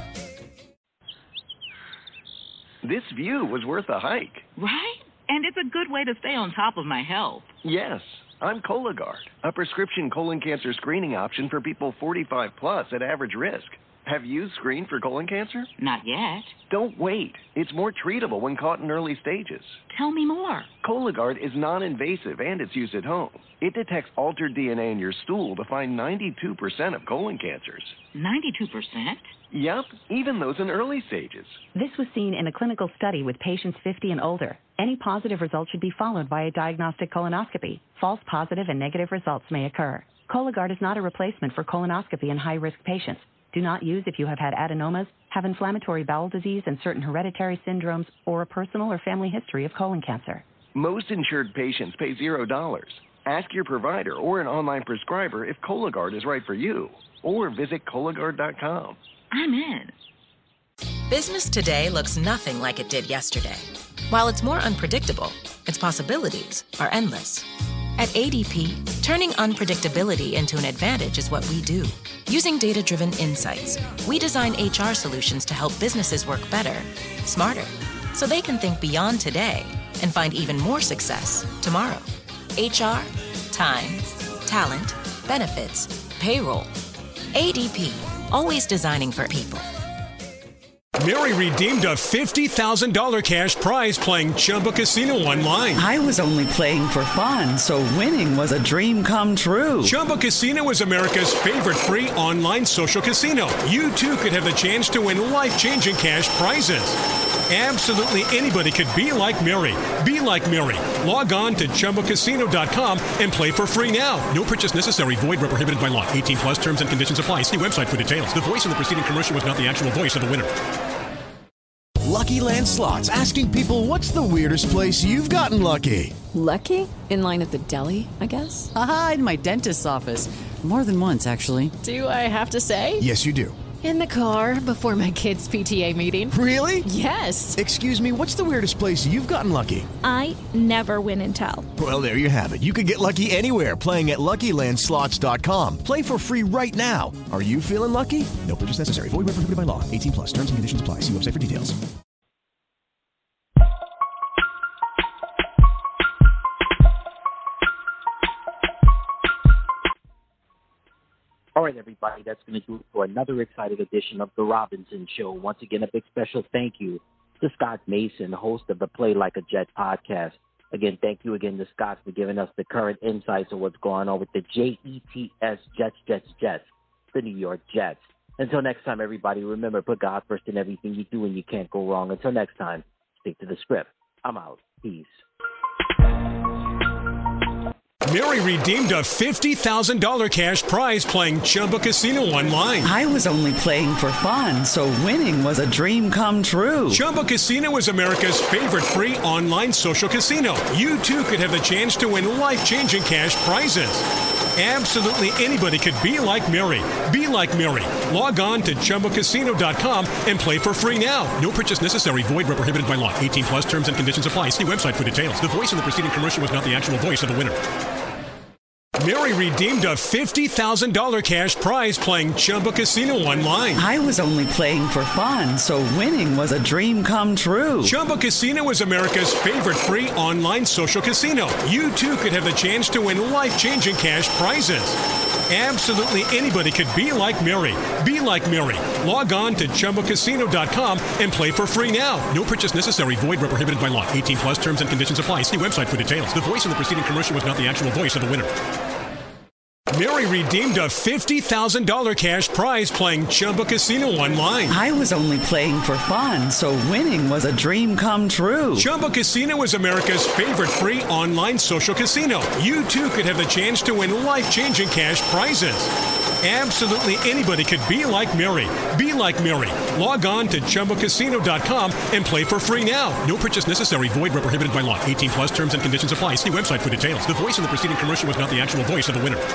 This view was worth a hike. Right? And it's a good way to stay on top of my health. Yes, I'm Cologuard, a prescription colon cancer screening option for people forty-five plus at average risk. Have you screened for colon cancer? Not yet. Don't wait. It's more treatable when caught in early stages. Tell me more. Cologuard is non-invasive and it's used at home. It detects altered D N A in your stool to find ninety-two percent of colon cancers. ninety-two percent? Yep, even those in early stages. This was seen in a clinical study with patients fifty and older. Any positive result should be followed by a diagnostic colonoscopy. False positive and negative results may occur. Cologuard is not a replacement for colonoscopy in high-risk patients. Do not use if you have had adenomas, have inflammatory bowel disease and certain hereditary syndromes, or a personal or family history of colon cancer. Most insured patients pay zero dollars. Ask your provider or an online prescriber if Cologuard is right for you, or visit Cologuard dot com. I'm in. Business today looks nothing like it did yesterday. While it's more unpredictable, its possibilities are endless. At A D P, turning unpredictability into an advantage is what we do. Using data-driven insights, we design H R solutions to help businesses work better, smarter, so they can think beyond today and find even more success tomorrow. H R, time, talent, benefits, payroll. A D P, always designing for people. Mary redeemed a fifty thousand dollars cash prize playing Chumba Casino online. I was only playing for fun, so winning was a dream come true. Chumba Casino is America's favorite free online social casino. You, too, could have the chance to win life-changing cash prizes. Absolutely anybody could be like Mary. Be like Mary. Log on to Chumba Casino dot com and play for free now. No purchase necessary. Void where prohibited by law. eighteen plus terms and conditions apply. See website for details. The voice in the preceding commercial was not the actual voice of the winner. Lucky Land Slots, asking people, what's the weirdest place you've gotten lucky? Lucky? In line at the deli, I guess? Aha, in my dentist's office. More than once, actually. Do I have to say? Yes, you do. In the car before my kids' P T A meeting. Really? Yes. Excuse me, what's the weirdest place you've gotten lucky? I never win and tell. Well, there you have it. You can get lucky anywhere, playing at Lucky Land Slots dot com. Play for free right now. Are you feeling lucky? No purchase necessary. Void where prohibited by law. eighteen plus. Terms and conditions apply. See website for details. All right, everybody, that's going to do it for another exciting edition of The Robinson Show. Once again, a big special thank you to Scott Mason, host of the Play Like a Jet podcast. Again, thank you again to Scott for giving us the current insights of what's going on with the J E T S, Jets, Jets, Jets, the New York Jets. Until next time, everybody, remember, put God first in everything you do and you can't go wrong. Until next time, stick to the script. I'm out. Peace. Mary redeemed a fifty thousand dollars cash prize playing Chumba Casino online. I was only playing for fun, so winning was a dream come true. Chumba Casino is America's favorite free online social casino. You, too, could have the chance to win life-changing cash prizes. Absolutely anybody could be like Mary. Be like Mary. Log on to Chumba Casino dot com and play for free now. No purchase necessary. Void where prohibited by law. eighteen plus terms and conditions apply. See website for details. The voice in the preceding commercial was not the actual voice of the winner. Mary redeemed a fifty thousand dollars cash prize playing Chumba Casino online. I was only playing for fun, so winning was a dream come true. Chumba Casino is America's favorite free online social casino. You too could have the chance to win life-changing cash prizes. Absolutely anybody could be like Mary. Be like Mary. Log on to Chumba Casino dot com and play for free now. No purchase necessary. Void where prohibited by law. eighteen plus terms and conditions apply. See website for details. The voice in the preceding commercial was not the actual voice of the winner. Mary redeemed a fifty thousand dollars cash prize playing Chumba Casino online. I was only playing for fun, so winning was a dream come true. Chumba Casino is America's favorite free online social casino. You too could have the chance to win life-changing cash prizes. Absolutely anybody could be like Mary. Be like Mary. Log on to Chumba Casino dot com and play for free now. No purchase necessary. Void where prohibited by law. eighteen plus terms and conditions apply. See website for details. The voice in the preceding commercial was not the actual voice of the winner.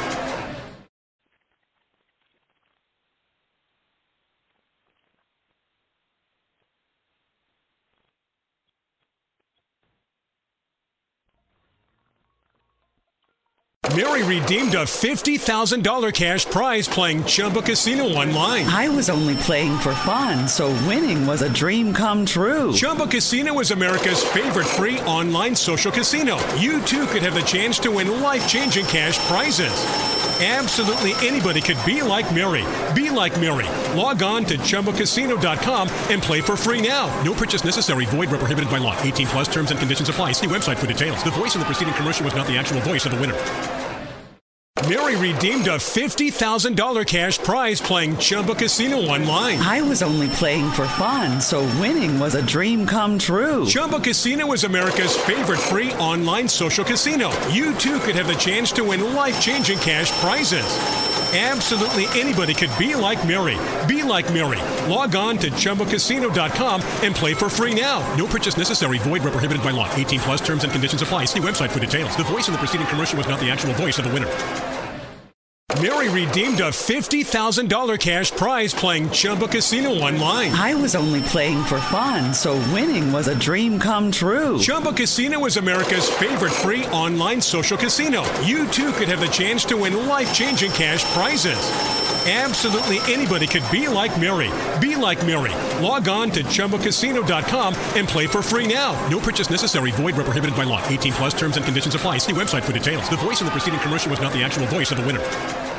Mary redeemed a fifty thousand dollars cash prize playing Chumba Casino online. I was only playing for fun, so winning was a dream come true. Chumba Casino is America's favorite free online social casino. You too could have the chance to win life-changing cash prizes. Absolutely anybody could be like Mary. Be like Mary. Log on to Chumba Casino dot com and play for free now. No purchase necessary. Void where prohibited by law. eighteen plus terms and conditions apply. See website for details. The voice in the preceding commercial was not the actual voice of the winner. Mary redeemed a fifty thousand dollars cash prize playing Chumba Casino online. I was only playing for fun, so winning was a dream come true. Chumba Casino is America's favorite free online social casino. You too could have the chance to win life-changing cash prizes. Absolutely anybody could be like Mary. Be like Mary. Log on to Chumba Casino dot com and play for free now. No purchase necessary. Void where prohibited by law. eighteen plus terms and conditions apply. See website for details. The voice in the preceding commercial was not the actual voice of the winner. Mary redeemed a fifty thousand dollars cash prize playing Chumba Casino online. I was only playing for fun, so winning was a dream come true. Chumba Casino is America's favorite free online social casino. You too could have the chance to win life-changing cash prizes. Absolutely anybody could be like Mary. Be like Mary. Log on to Chumba Casino dot com and play for free now. No purchase necessary. Void where prohibited by law. eighteen plus terms and conditions apply. See website for details. The voice in the preceding commercial was not the actual voice of the winner.